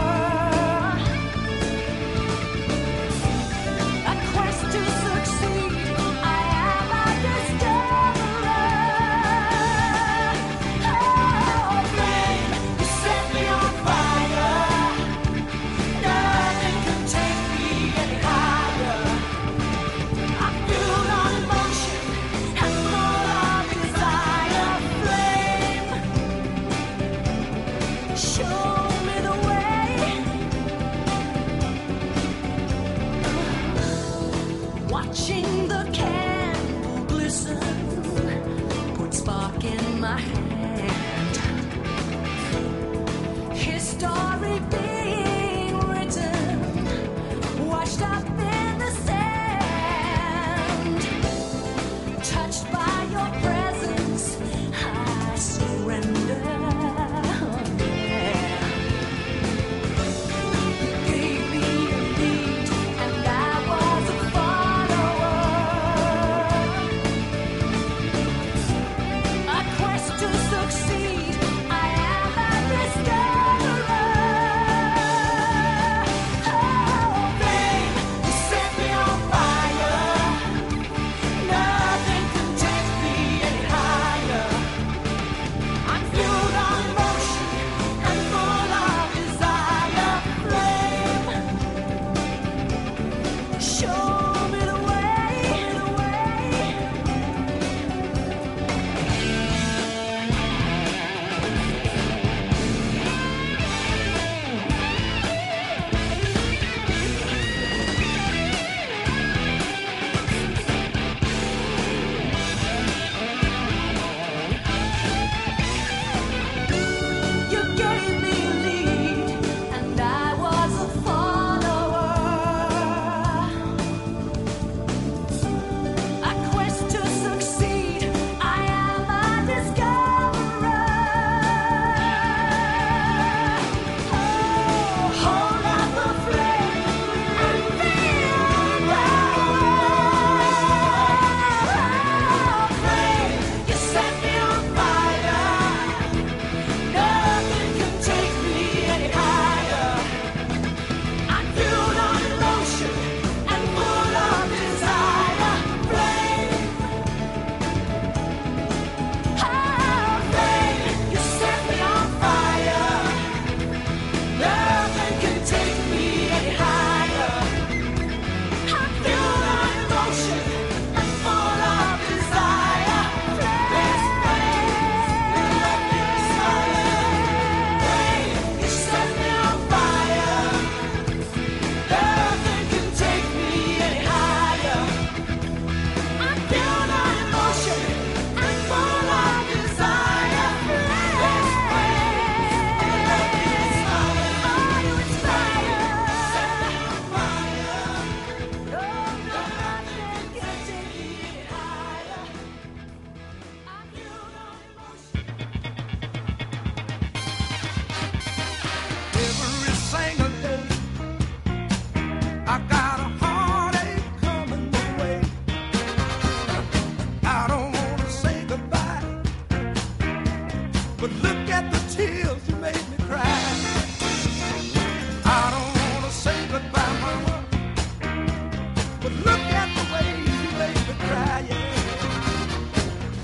A quest to succeed, I am a discoverer. Oh, flame, you set me on fire. Nothing can take me any higher. I'm fueled on emotion and full of desire. Flame, show me the way. Watching the candle glisten, put spark in my hand. His story being written, washed up in the sand. Touched by your presence, I surrender. Yeah. You gave me a lead, and I was a follower. A quest to succeed.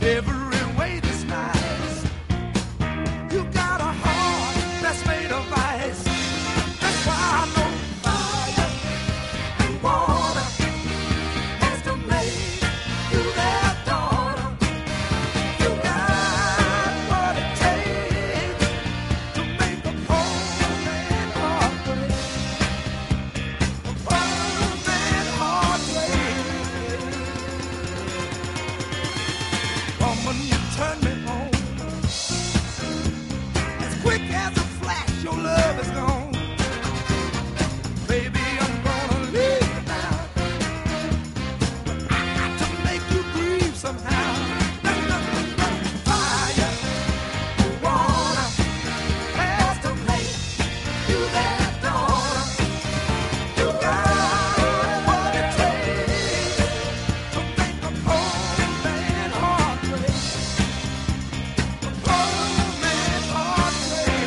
every way that's nice. You got a heart that's made of ice. That's why I know fire and water has to make you their daughter. You got what it takes to make a poor man heart break. A poor man heart break. Woman, you turn me on. As quick as a flash, your love is gone. Baby, I'm gonna leave you now. But I got to make you breathe somehow. Fire, water has to make you their daughter. You got what it takes to make a poor man heart break. A poor man heart break.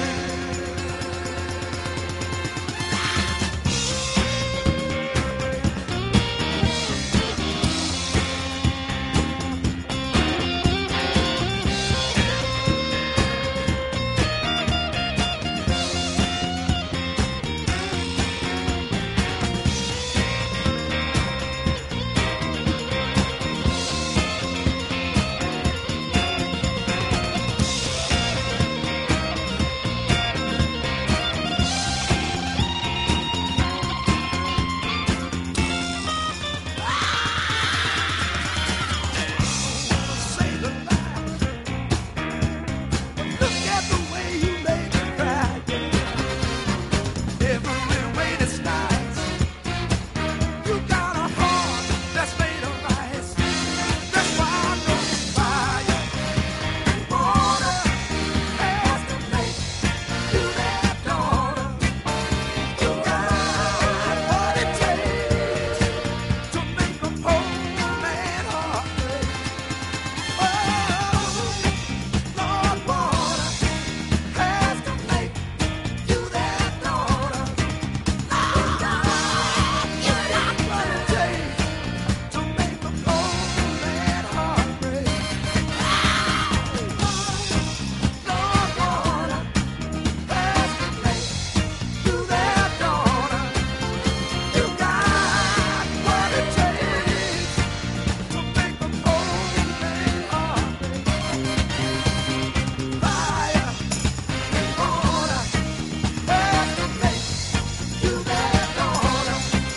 Say goodbye. Look at the way you made me cry, yeah. Every way that's nice. You got a heart that's made of ice. That's why I know fire and water has to make you their daughter. You got what it takes to make a poor man heart break. Oh, Lord, water has to make you their daughter. You got what it takes to make a poor man heart break. Lord, water has to make you their daughter. You got what it takes to make a poor man heart break. Fire and water has to make you their daughter.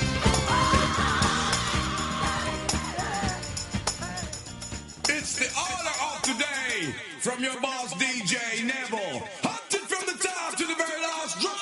It's the order of today from your boss DJ Neville. Hunted from the top to the very last drop.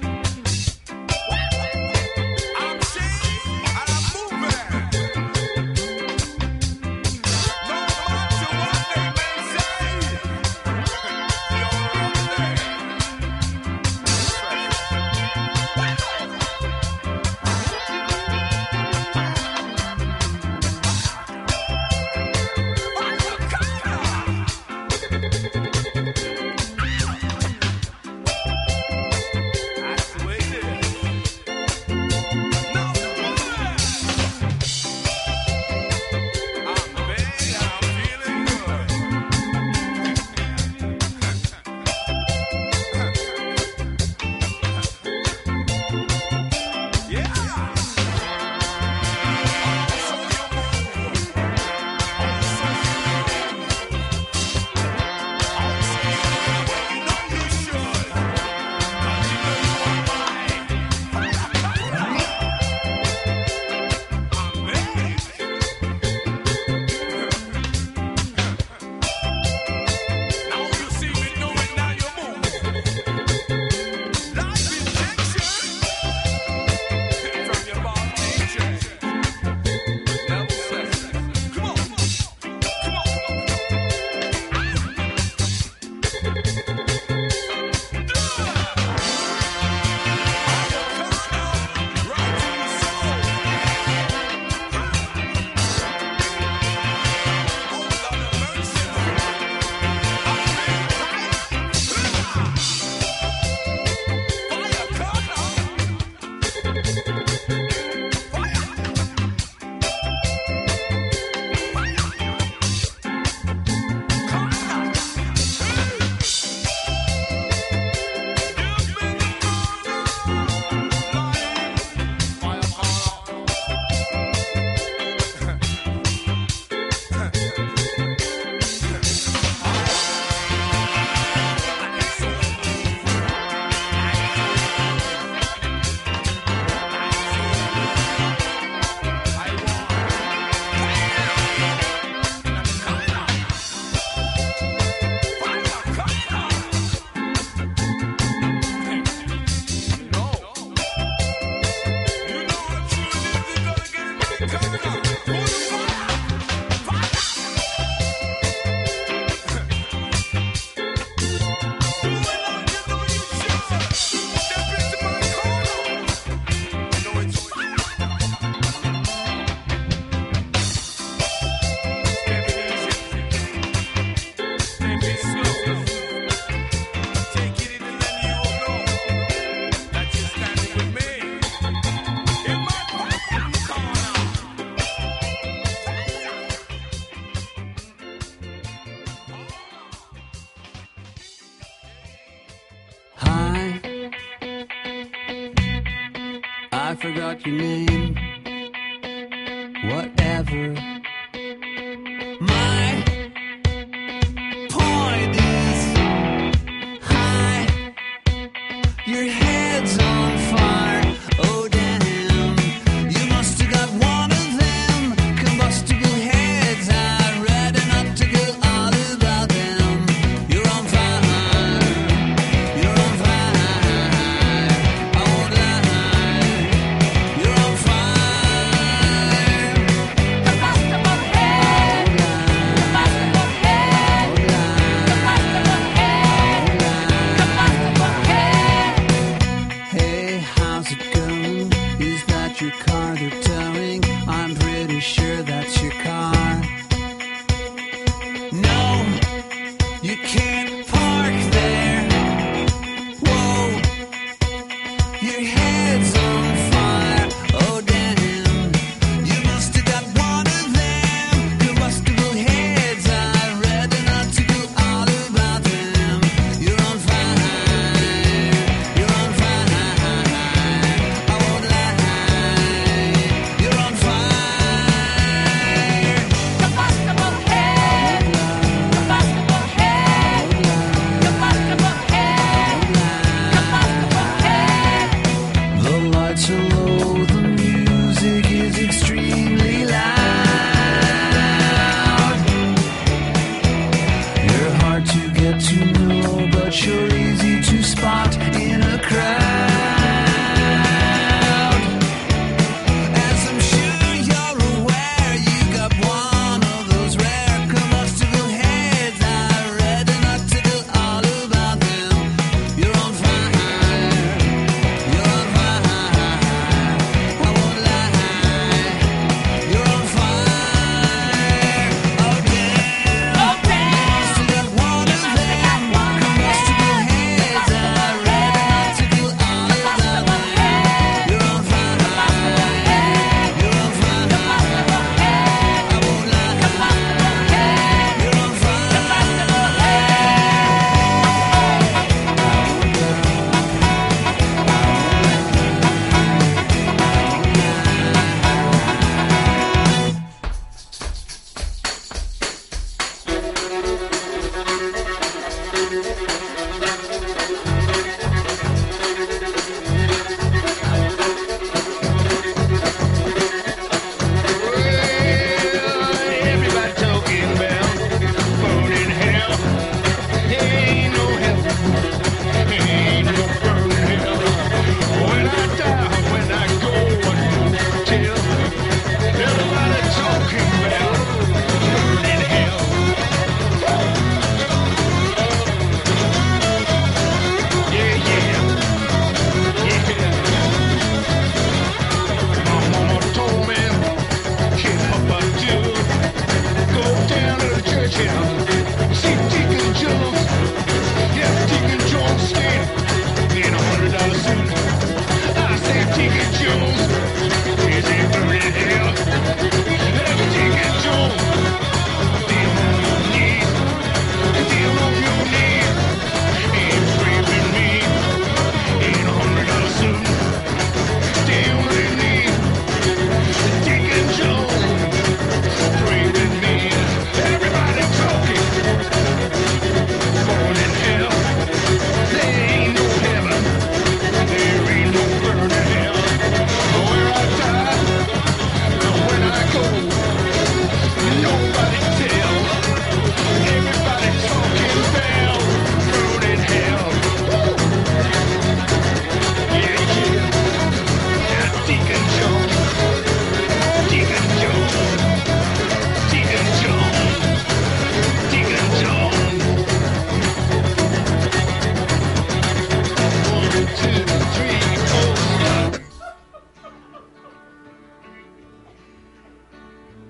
I'm seeing and I'm moving. Hi, I forgot your name. Whatever. My point is, hi, your head's on fire. Oh damn, you must have got one of them combustible heads. I read an article all about them. You're on fire. You're on fire. I won't lie. You're on fire.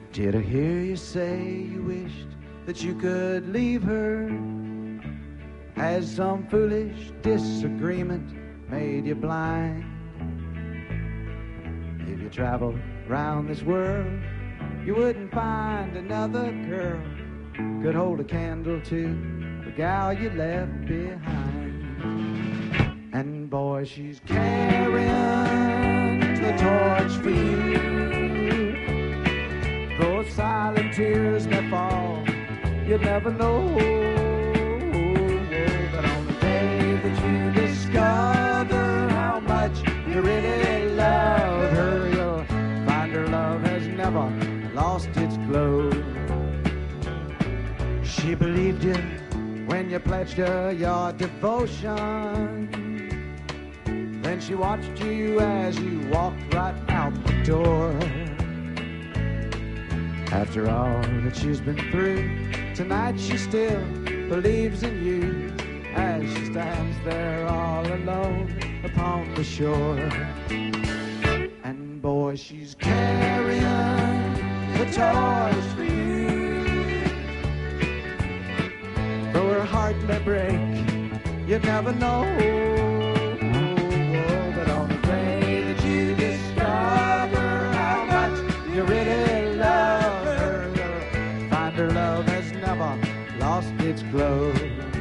Did I hear you say you wished that you could leave her? Has some foolish disagreement made you blind? If you travel round this world, you wouldn't find another girl could hold a candle to the gal you left behind. And boy, she's carrying the torch for you. Those silent tears may fall, you never know. But on the day that you discover how much you really love her, you'll find her love has never lost its glow. She believed you when you pledged her your devotion. Then she watched you as you walked right out the door. After all that she's been through, tonight she still believes in you as she stands there all alone upon the shore. And boy, she's carrying the torch for you. Though her heart may break, you never know. But on the day that you discover how much you really love her, you'll find her love has never lost its glow.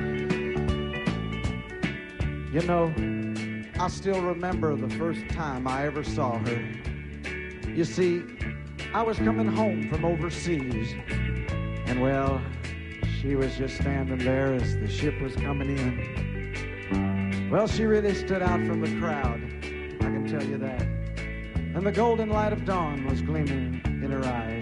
You know, I still remember the first time I ever saw her. You see, I was coming home from overseas, and well, she was just standing there as the ship was coming in. Well, she really stood out from the crowd, I can tell you that. And the golden light of dawn was gleaming in her eyes.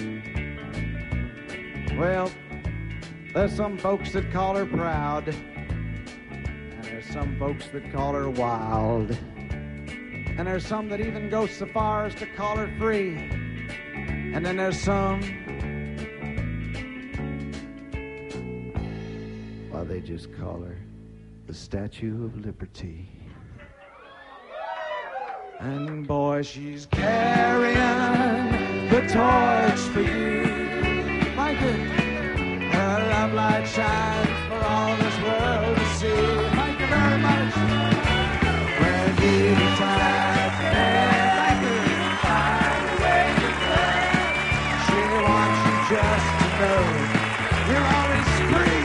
Well, there's some folks that call her proud, and there's some folks that call her wild, and there's some that even go so far as to call her free, and then there's some, well, they just call her the Statue of Liberty. And boy, she's carrying the torch for you. My goodness, her love light shines for all this world to see. Thank you very much. When you decide I could find a way to play, she wants you just to know you're always free.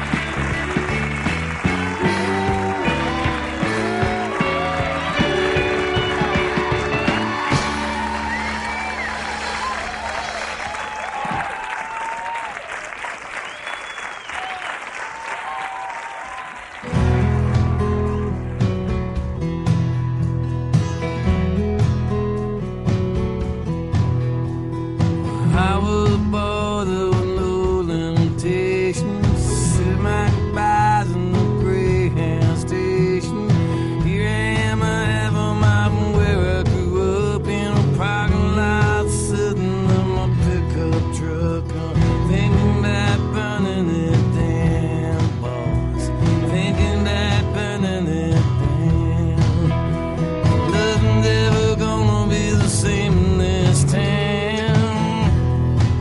I was born with no limitations. Said my goodbyes in the Greyhound station. Here I am, I have a mountain where I grew up in a parking lot, sitting in my pickup truck, thinking about burning it down, boss. Thinking about burning it down. Nothing's ever gonna be the same in this town.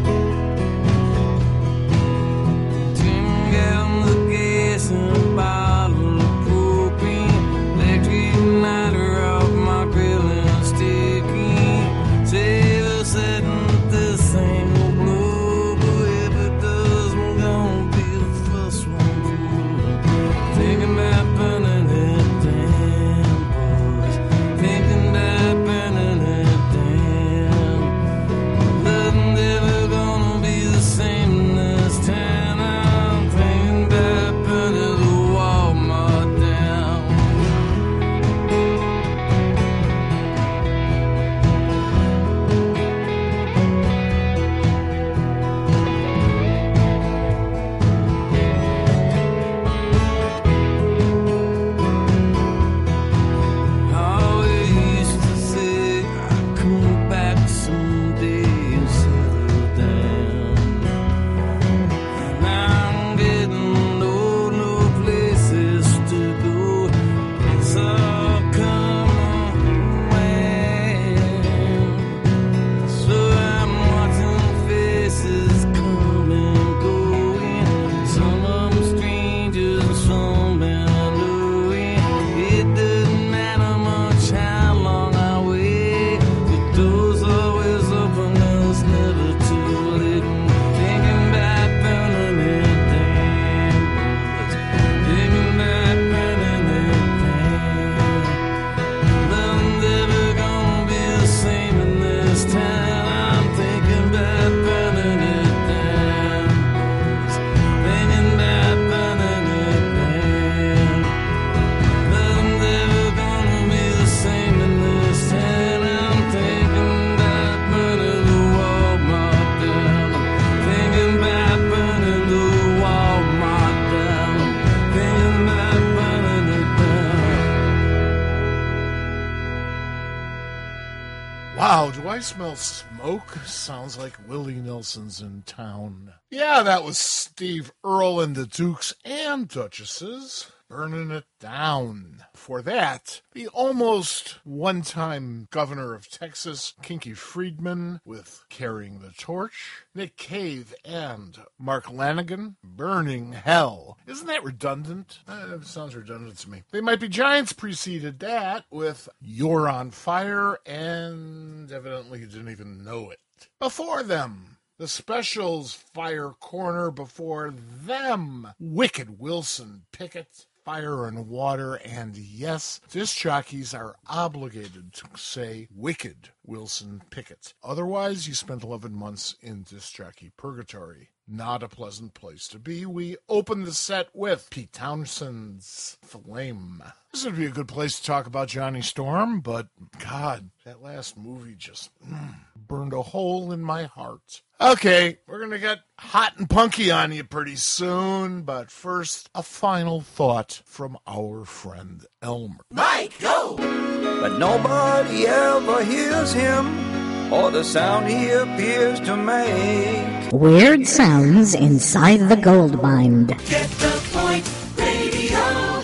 Smell smoke? Sounds like Willie Nelson's in town. Yeah, that was Steve Earle and the Dukes and Duchesses. Burning It Down. For that, the almost one-time governor of Texas, Kinky Friedman, with Carrying the Torch. Nick Cave and Mark Lanigan, Burning Hell. Isn't that redundant? It sounds redundant to me. They Might Be Giants preceded that with You're on Fire, and evidently you didn't even know it. Before them, the Specials Fire Corner. Before them, Wicked Wilson Pickett, Fire and Water, and yes, disc jockeys are obligated to say Wicked Wilson Pickett. Otherwise, you spent 11 months in disc jockey purgatory. Not a pleasant place to be. We open the set with Pete Townshend's Flame. This would be a good place to talk about Johnny Storm, but God, that last movie just burned a hole in my heart. Okay, we're going to get hot and punky on you pretty soon, but first, a final thought from our friend Elmer. Mike, go! But nobody ever hears him or the sound he appears to make. Weird sounds inside the gold mine. Get the point, radio.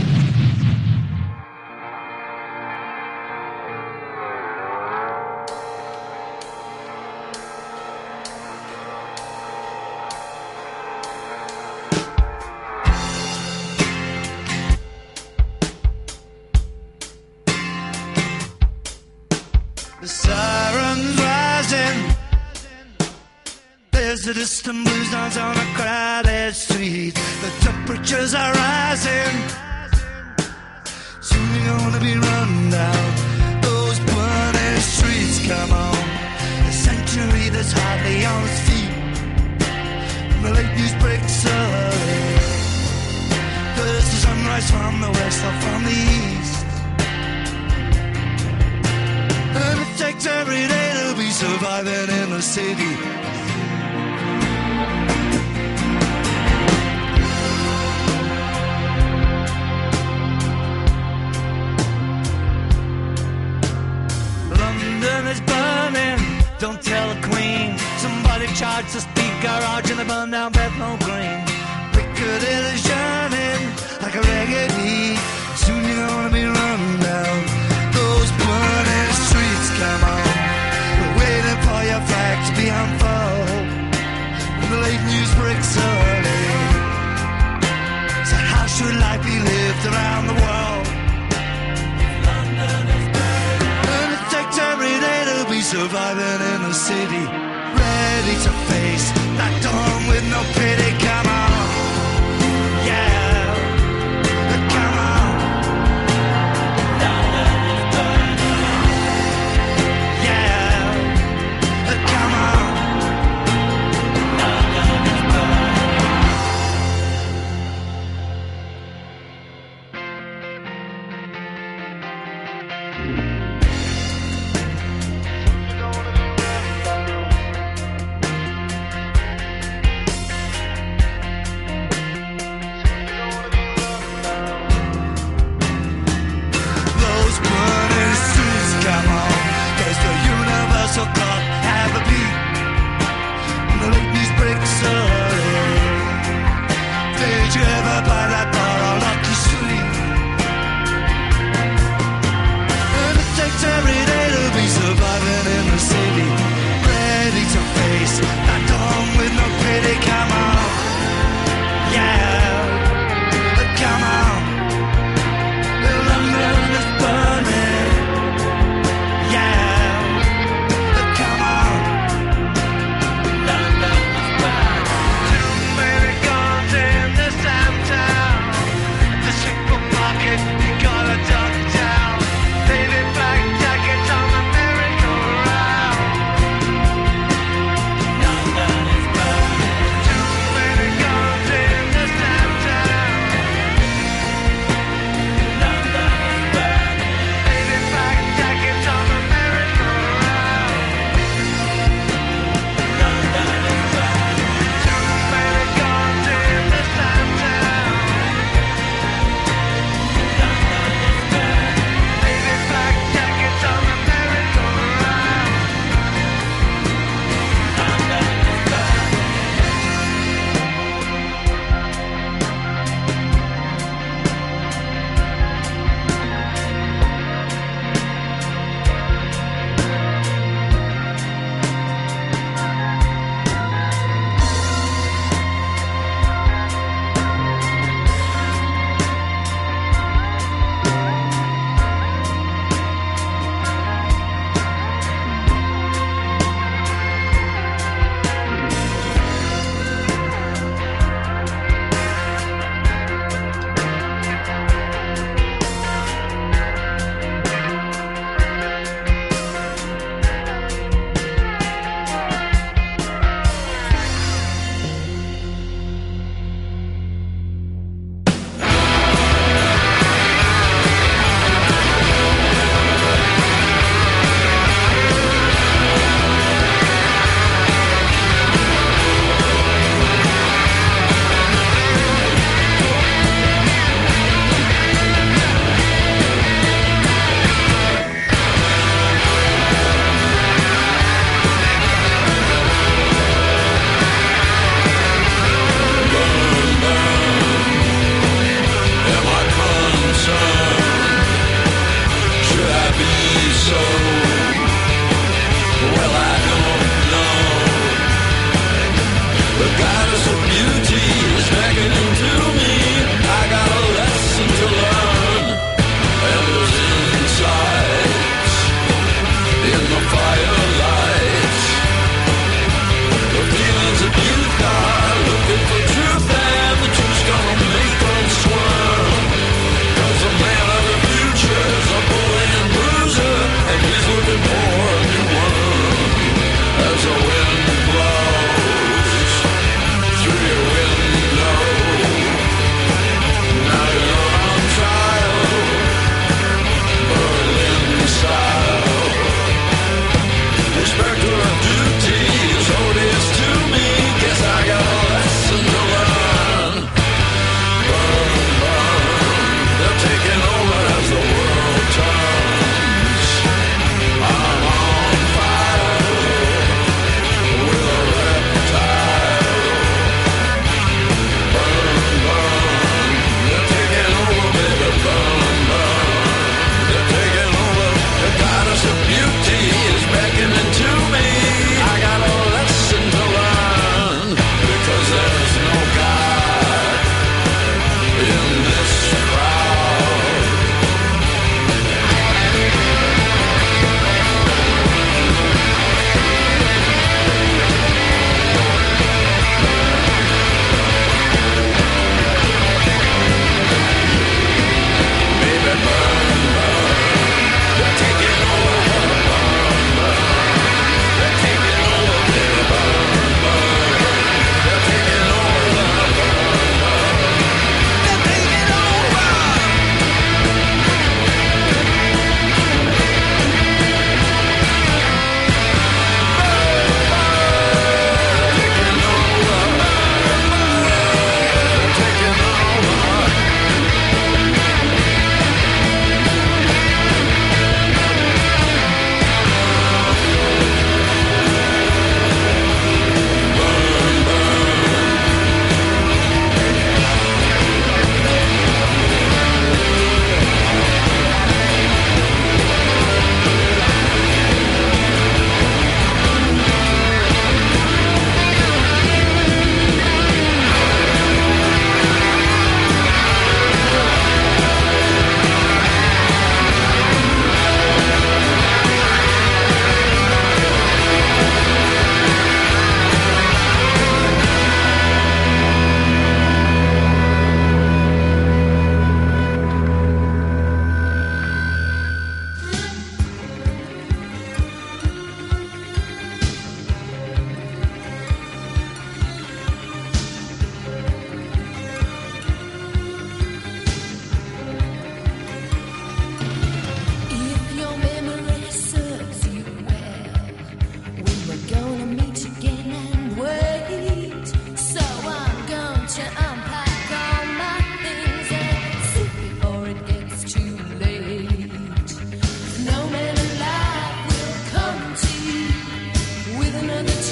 The sirens rising. There's a distant blues dance on a crowded street. The temperatures are rising. Soon you're gonna be run down those burning streets. Come on, a century that's hardly on its feet. And the late news breaks early. There's the sunrise from the west or from the east. And it takes every day to be surviving in the city. London is burning, don't tell the Queen. Somebody charged the speed garage and they burned down Bethnal Green. Piccadilly's yearning like a reggae beat. Soon you're gonna be running down those burning streets. Come on, we're waiting for your flag to be unfurled when the late news breaks early. So how should life be lived around the world? London is burning, and it takes every day to be surviving in a city, ready to face that dawn with no pity. Come on, yeah, come on. London is burning, yeah, come on. London is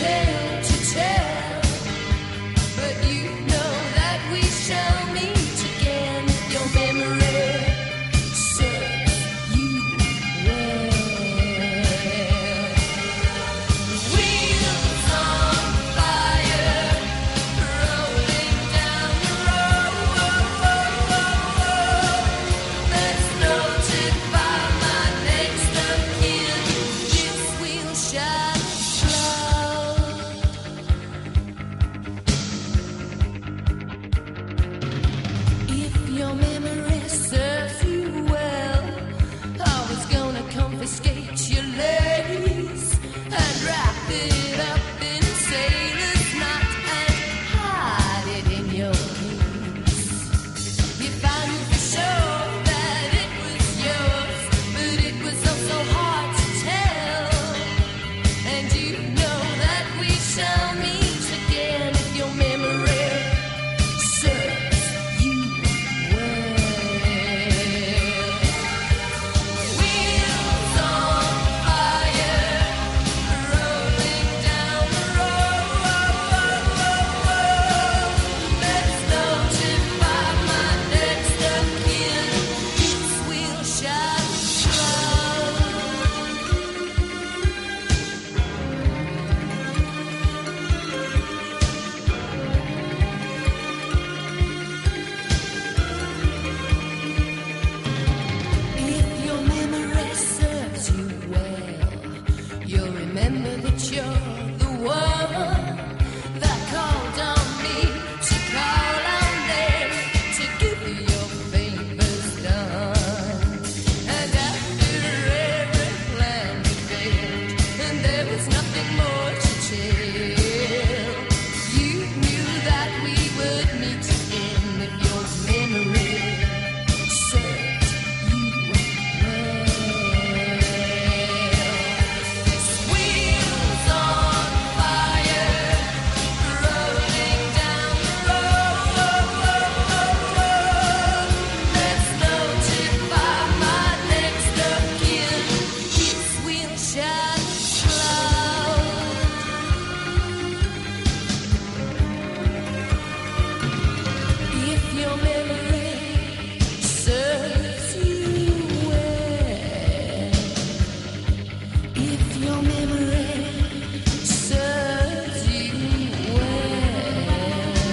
tale to tell, but you know that we shall meet again. Your memory serves you well. Wheels on fire, rolling down the road. Let's notify my next of kin. This wheel shall slow. If your memory serves you well, I was gonna confiscate your legs and wrap it up in a sailor's knot and hide it in your keys. You found for sure that it was yours, but it was also hard to tell. And you know that we shall meet again if your memory serves you well. Wheels on fire, rolling down the road. Let's notify my next of kin. This wheel shall slow. If your memory serves you well, you'll remember that you're the one that called on me to call on them to give you your favors done. And after every plan had failed, and there was nothing more to tell, you knew that we would meet again if your memory served you well. Wheels on fire, rolling down the road. Let's notify my next of kin. This wheel shall slow. If your memory serves you well, if your memory serves you well.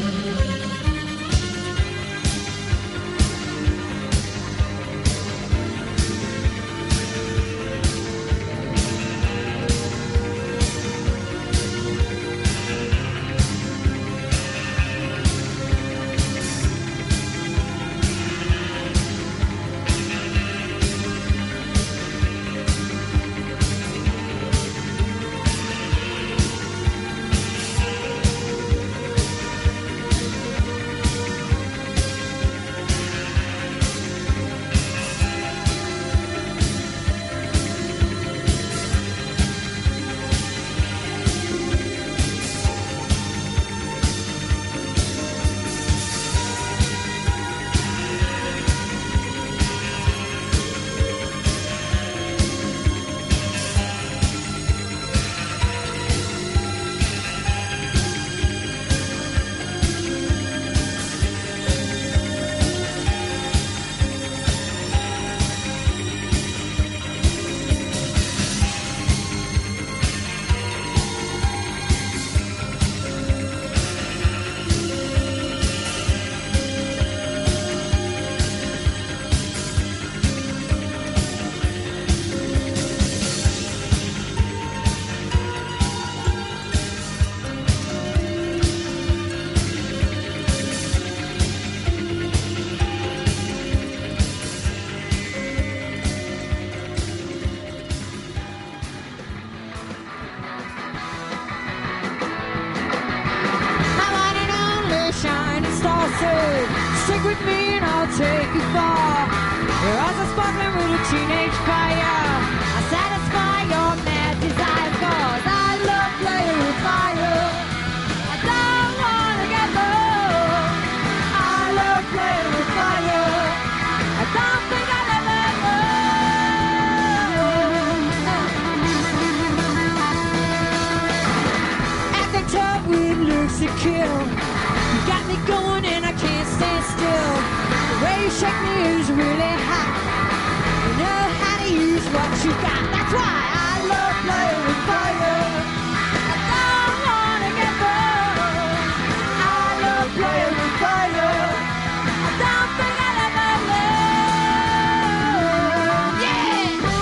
My one and only shining star said, stick with me and I'll take you far. Your eyes are sparkling with a teenage fire. I satisfy your mad desires, 'cause I love playing with fire. I don't wanna get low. I love playing with fire. I don't think I'll ever know. sexy kill. You got me going and I can't stand still. The way you shake me is really hot. You know how to use what you got. That's why I love playing with fire. I don't wanna get burned. I love playing with fire. I don't think I'll ever learn. Yeah!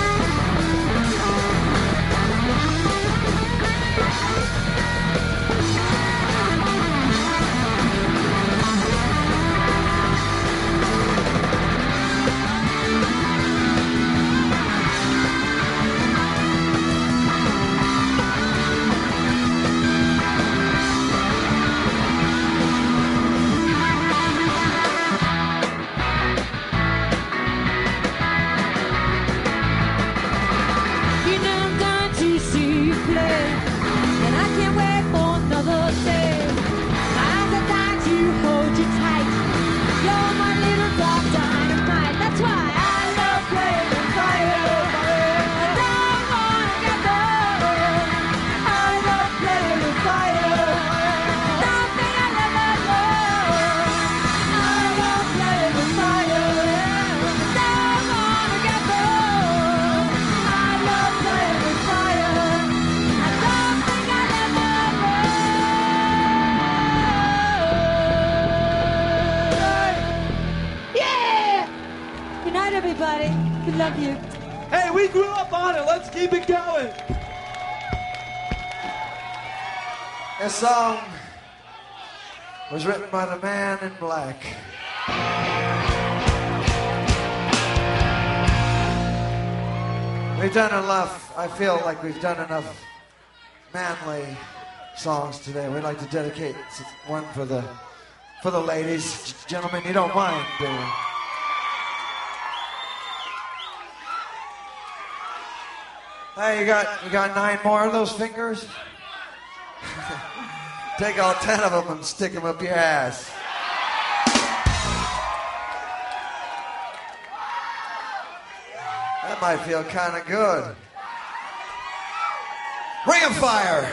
You know I'm dying to see you play, and I can't wait for another day. My eyes are dying to hold you tight. You're my little dark dynamite. That's why I love playing with fire. I don't wanna get burned. I love playing with fire. I don't think I'll ever learn. I love playing with fire. I don't wanna get burned. I love playing with fire. I don't think I'll ever learn. Yeah! Good night, everybody. We love you. Hey, we grew up on it. Let's keep it going. This song was written by the Man in Black. We've done enough. I feel like we've done enough manly songs today. We'd like to dedicate one for the ladies. Gentlemen, you don't mind, do you? Hey, you got 9 more of those fingers? Take all 10 of them and stick them up your ass. That might feel kind of good. Ring of Fire.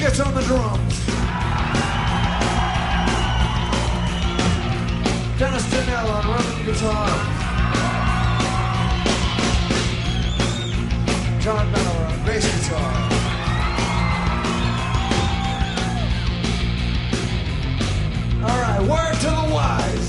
gets on the drums? Dennis Donnell on rhythm guitar. John Miller on bass guitar. All right, word to the wise.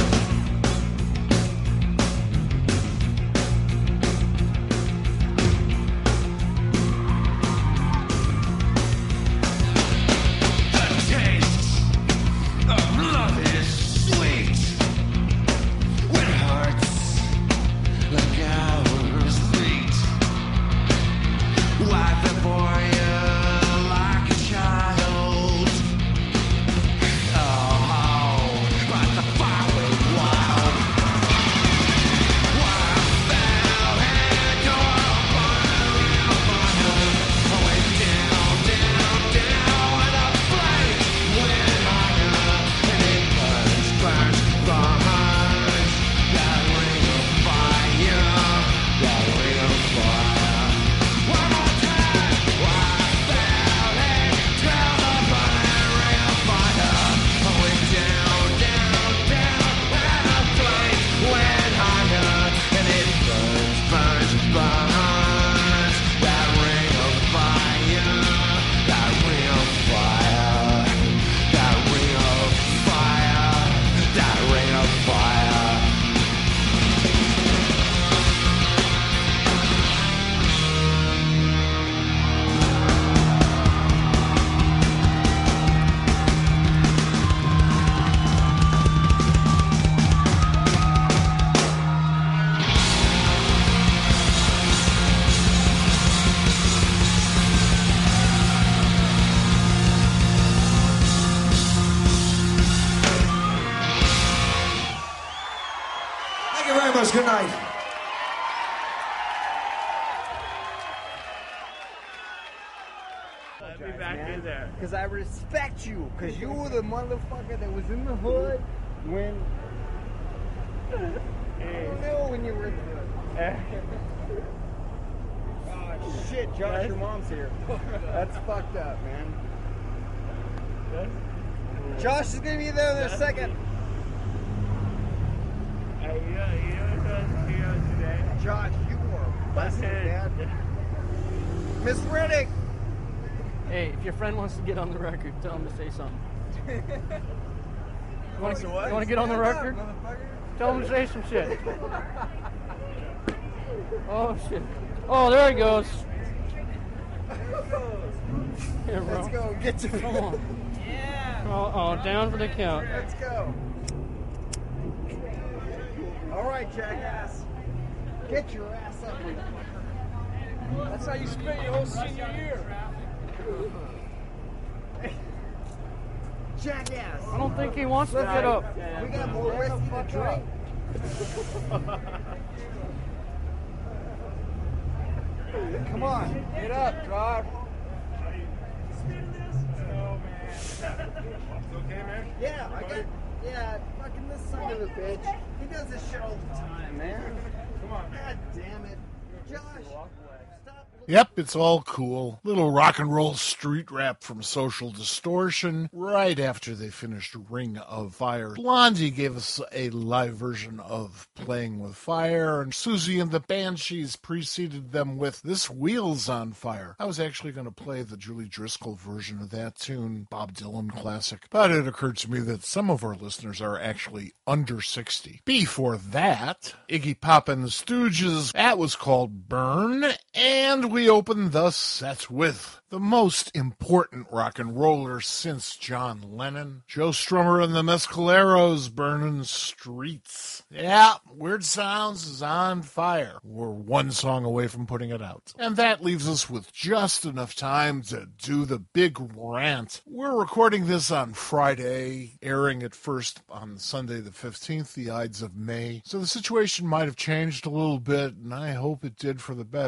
Good night. Let me back in there. Because I respect you. Because you were the motherfucker that was in the hood when... I don't know when you were in the hood. Oh, shit, Josh, your mom's here. That's fucked up, man. Josh is going to be there in a second. Josh, you were busted, man. Miss Riddick! Hey, if your friend wants to get on the record, tell him to say something. You want to get on the record? Tell him to say some shit. Oh, shit. Oh, there he goes. Here, bro. Let's go. Get to Come on. Yeah. Oh, down for the count. Let's go. All right, jackass. Get your ass up. That's how you spend your whole senior year. Jackass. I don't think he wants to get up. We got more whiskey to drink. Come on, get up, God. Okay, man? Yeah, I got. Yeah, fucking this son of a bitch. He does this shit all the time, man. Come on. God damn it. Josh, stop. Yep, it's all cool. Little rock and roll street rap from Social Distortion right after they finished Ring of Fire. Blondie gave us a live version of Playing with Fire, and Susie and the Banshees preceded them with This Wheel's on Fire. I was actually going to play the Julie Driscoll version of that tune, Bob Dylan classic, but it occurred to me that some of our listeners are actually under 60. Before that, Iggy Pop and the Stooges, that was called Burn, and we open the set with the most important rock and roller since John Lennon, Joe Strummer and the Mescaleros, Burning Streets. Yeah, Weird Sounds is on fire. We're one song away from putting it out. And that leaves us with just enough time to do the big rant. We're recording this on Friday, airing it first on Sunday the 15th, the Ides of May. So the situation might have changed a little bit, and I hope it did for the better.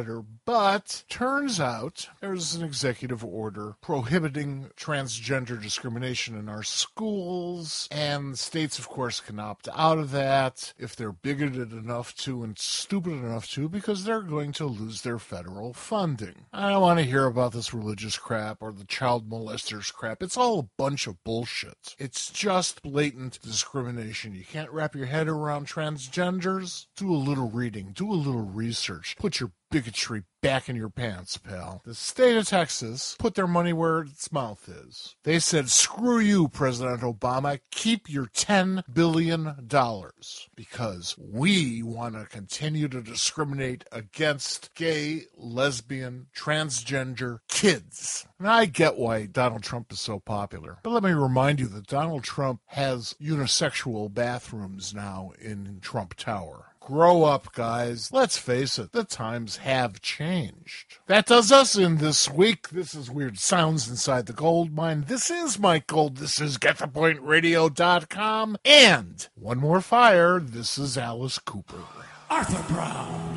But turns out there's an executive order prohibiting transgender discrimination in our schools, and states, of course, can opt out of that if they're bigoted enough to and stupid enough to, because they're going to lose their federal funding. I don't want to hear about this religious crap or the child molesters crap. It's all a bunch of bullshit. It's just blatant discrimination. You can't wrap your head around transgenders? Do a little reading. Do a little research. Put your bigotry back in your pants, pal. The state of Texas put their money where its mouth is. They said, screw you, President Obama. Keep your $10 billion because we want to continue to discriminate against gay, lesbian, transgender kids. And I get why Donald Trump is so popular. But let me remind you that Donald Trump has unisexual bathrooms now in Trump Tower. Grow up, guys. Let's face it, the times have changed. That does us in this week. This is Weird Sounds Inside the Gold Mine. This is Mike Gold. This is GetThePointRadio.com. And one more fire. This is Alice Cooper. Arthur Brown.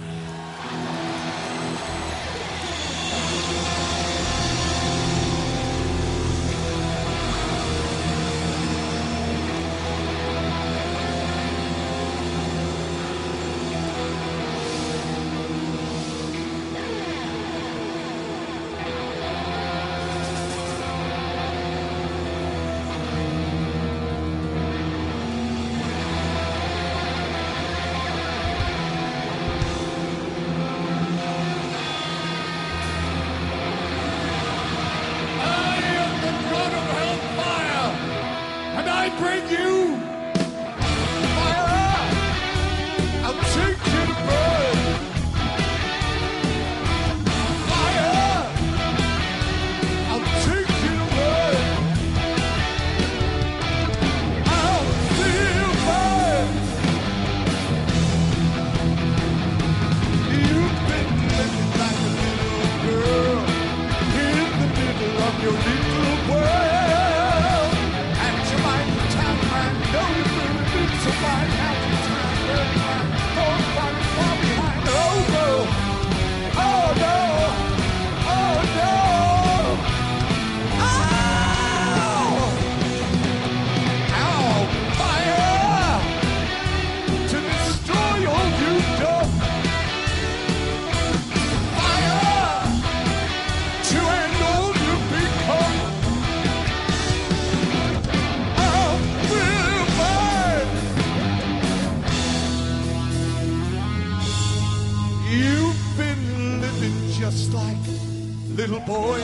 just like little boys,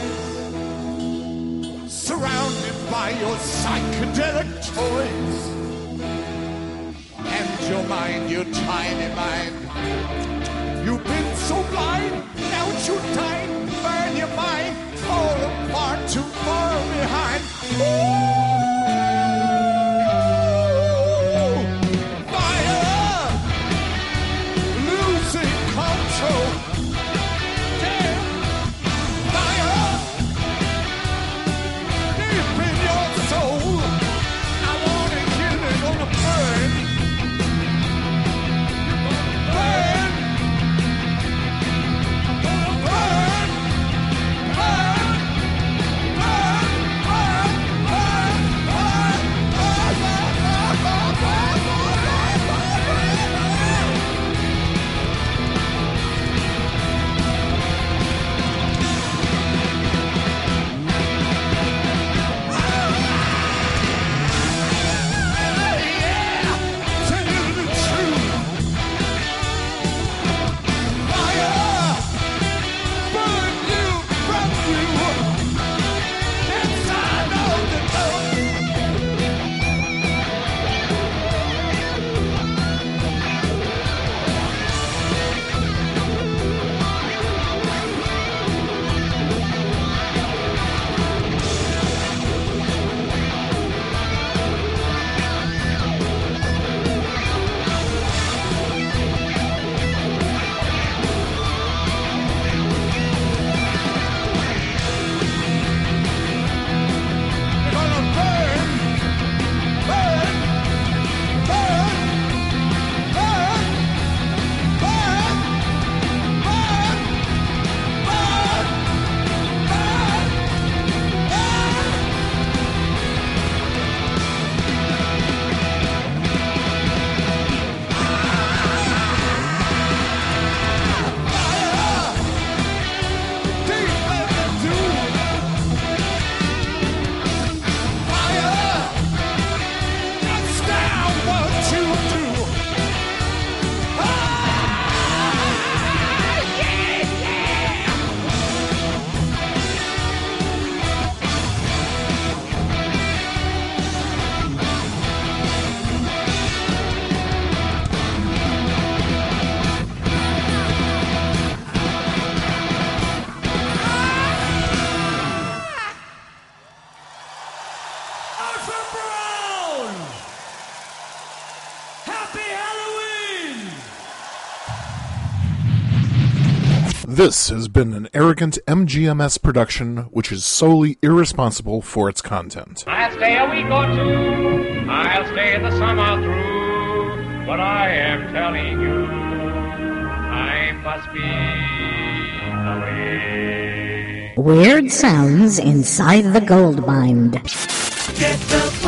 surrounded by your psychedelic toys. And your mind, your tiny mind, you've been so blind, now it's your time, burn your mind, fall apart, too far behind. Fire, losing control. This has been an arrogant MGMS production which is solely irresponsible for its content. I'll stay a week or two, I'll stay the summer through, but I am telling you, I must be away. Weird sounds inside the gold mine. Get the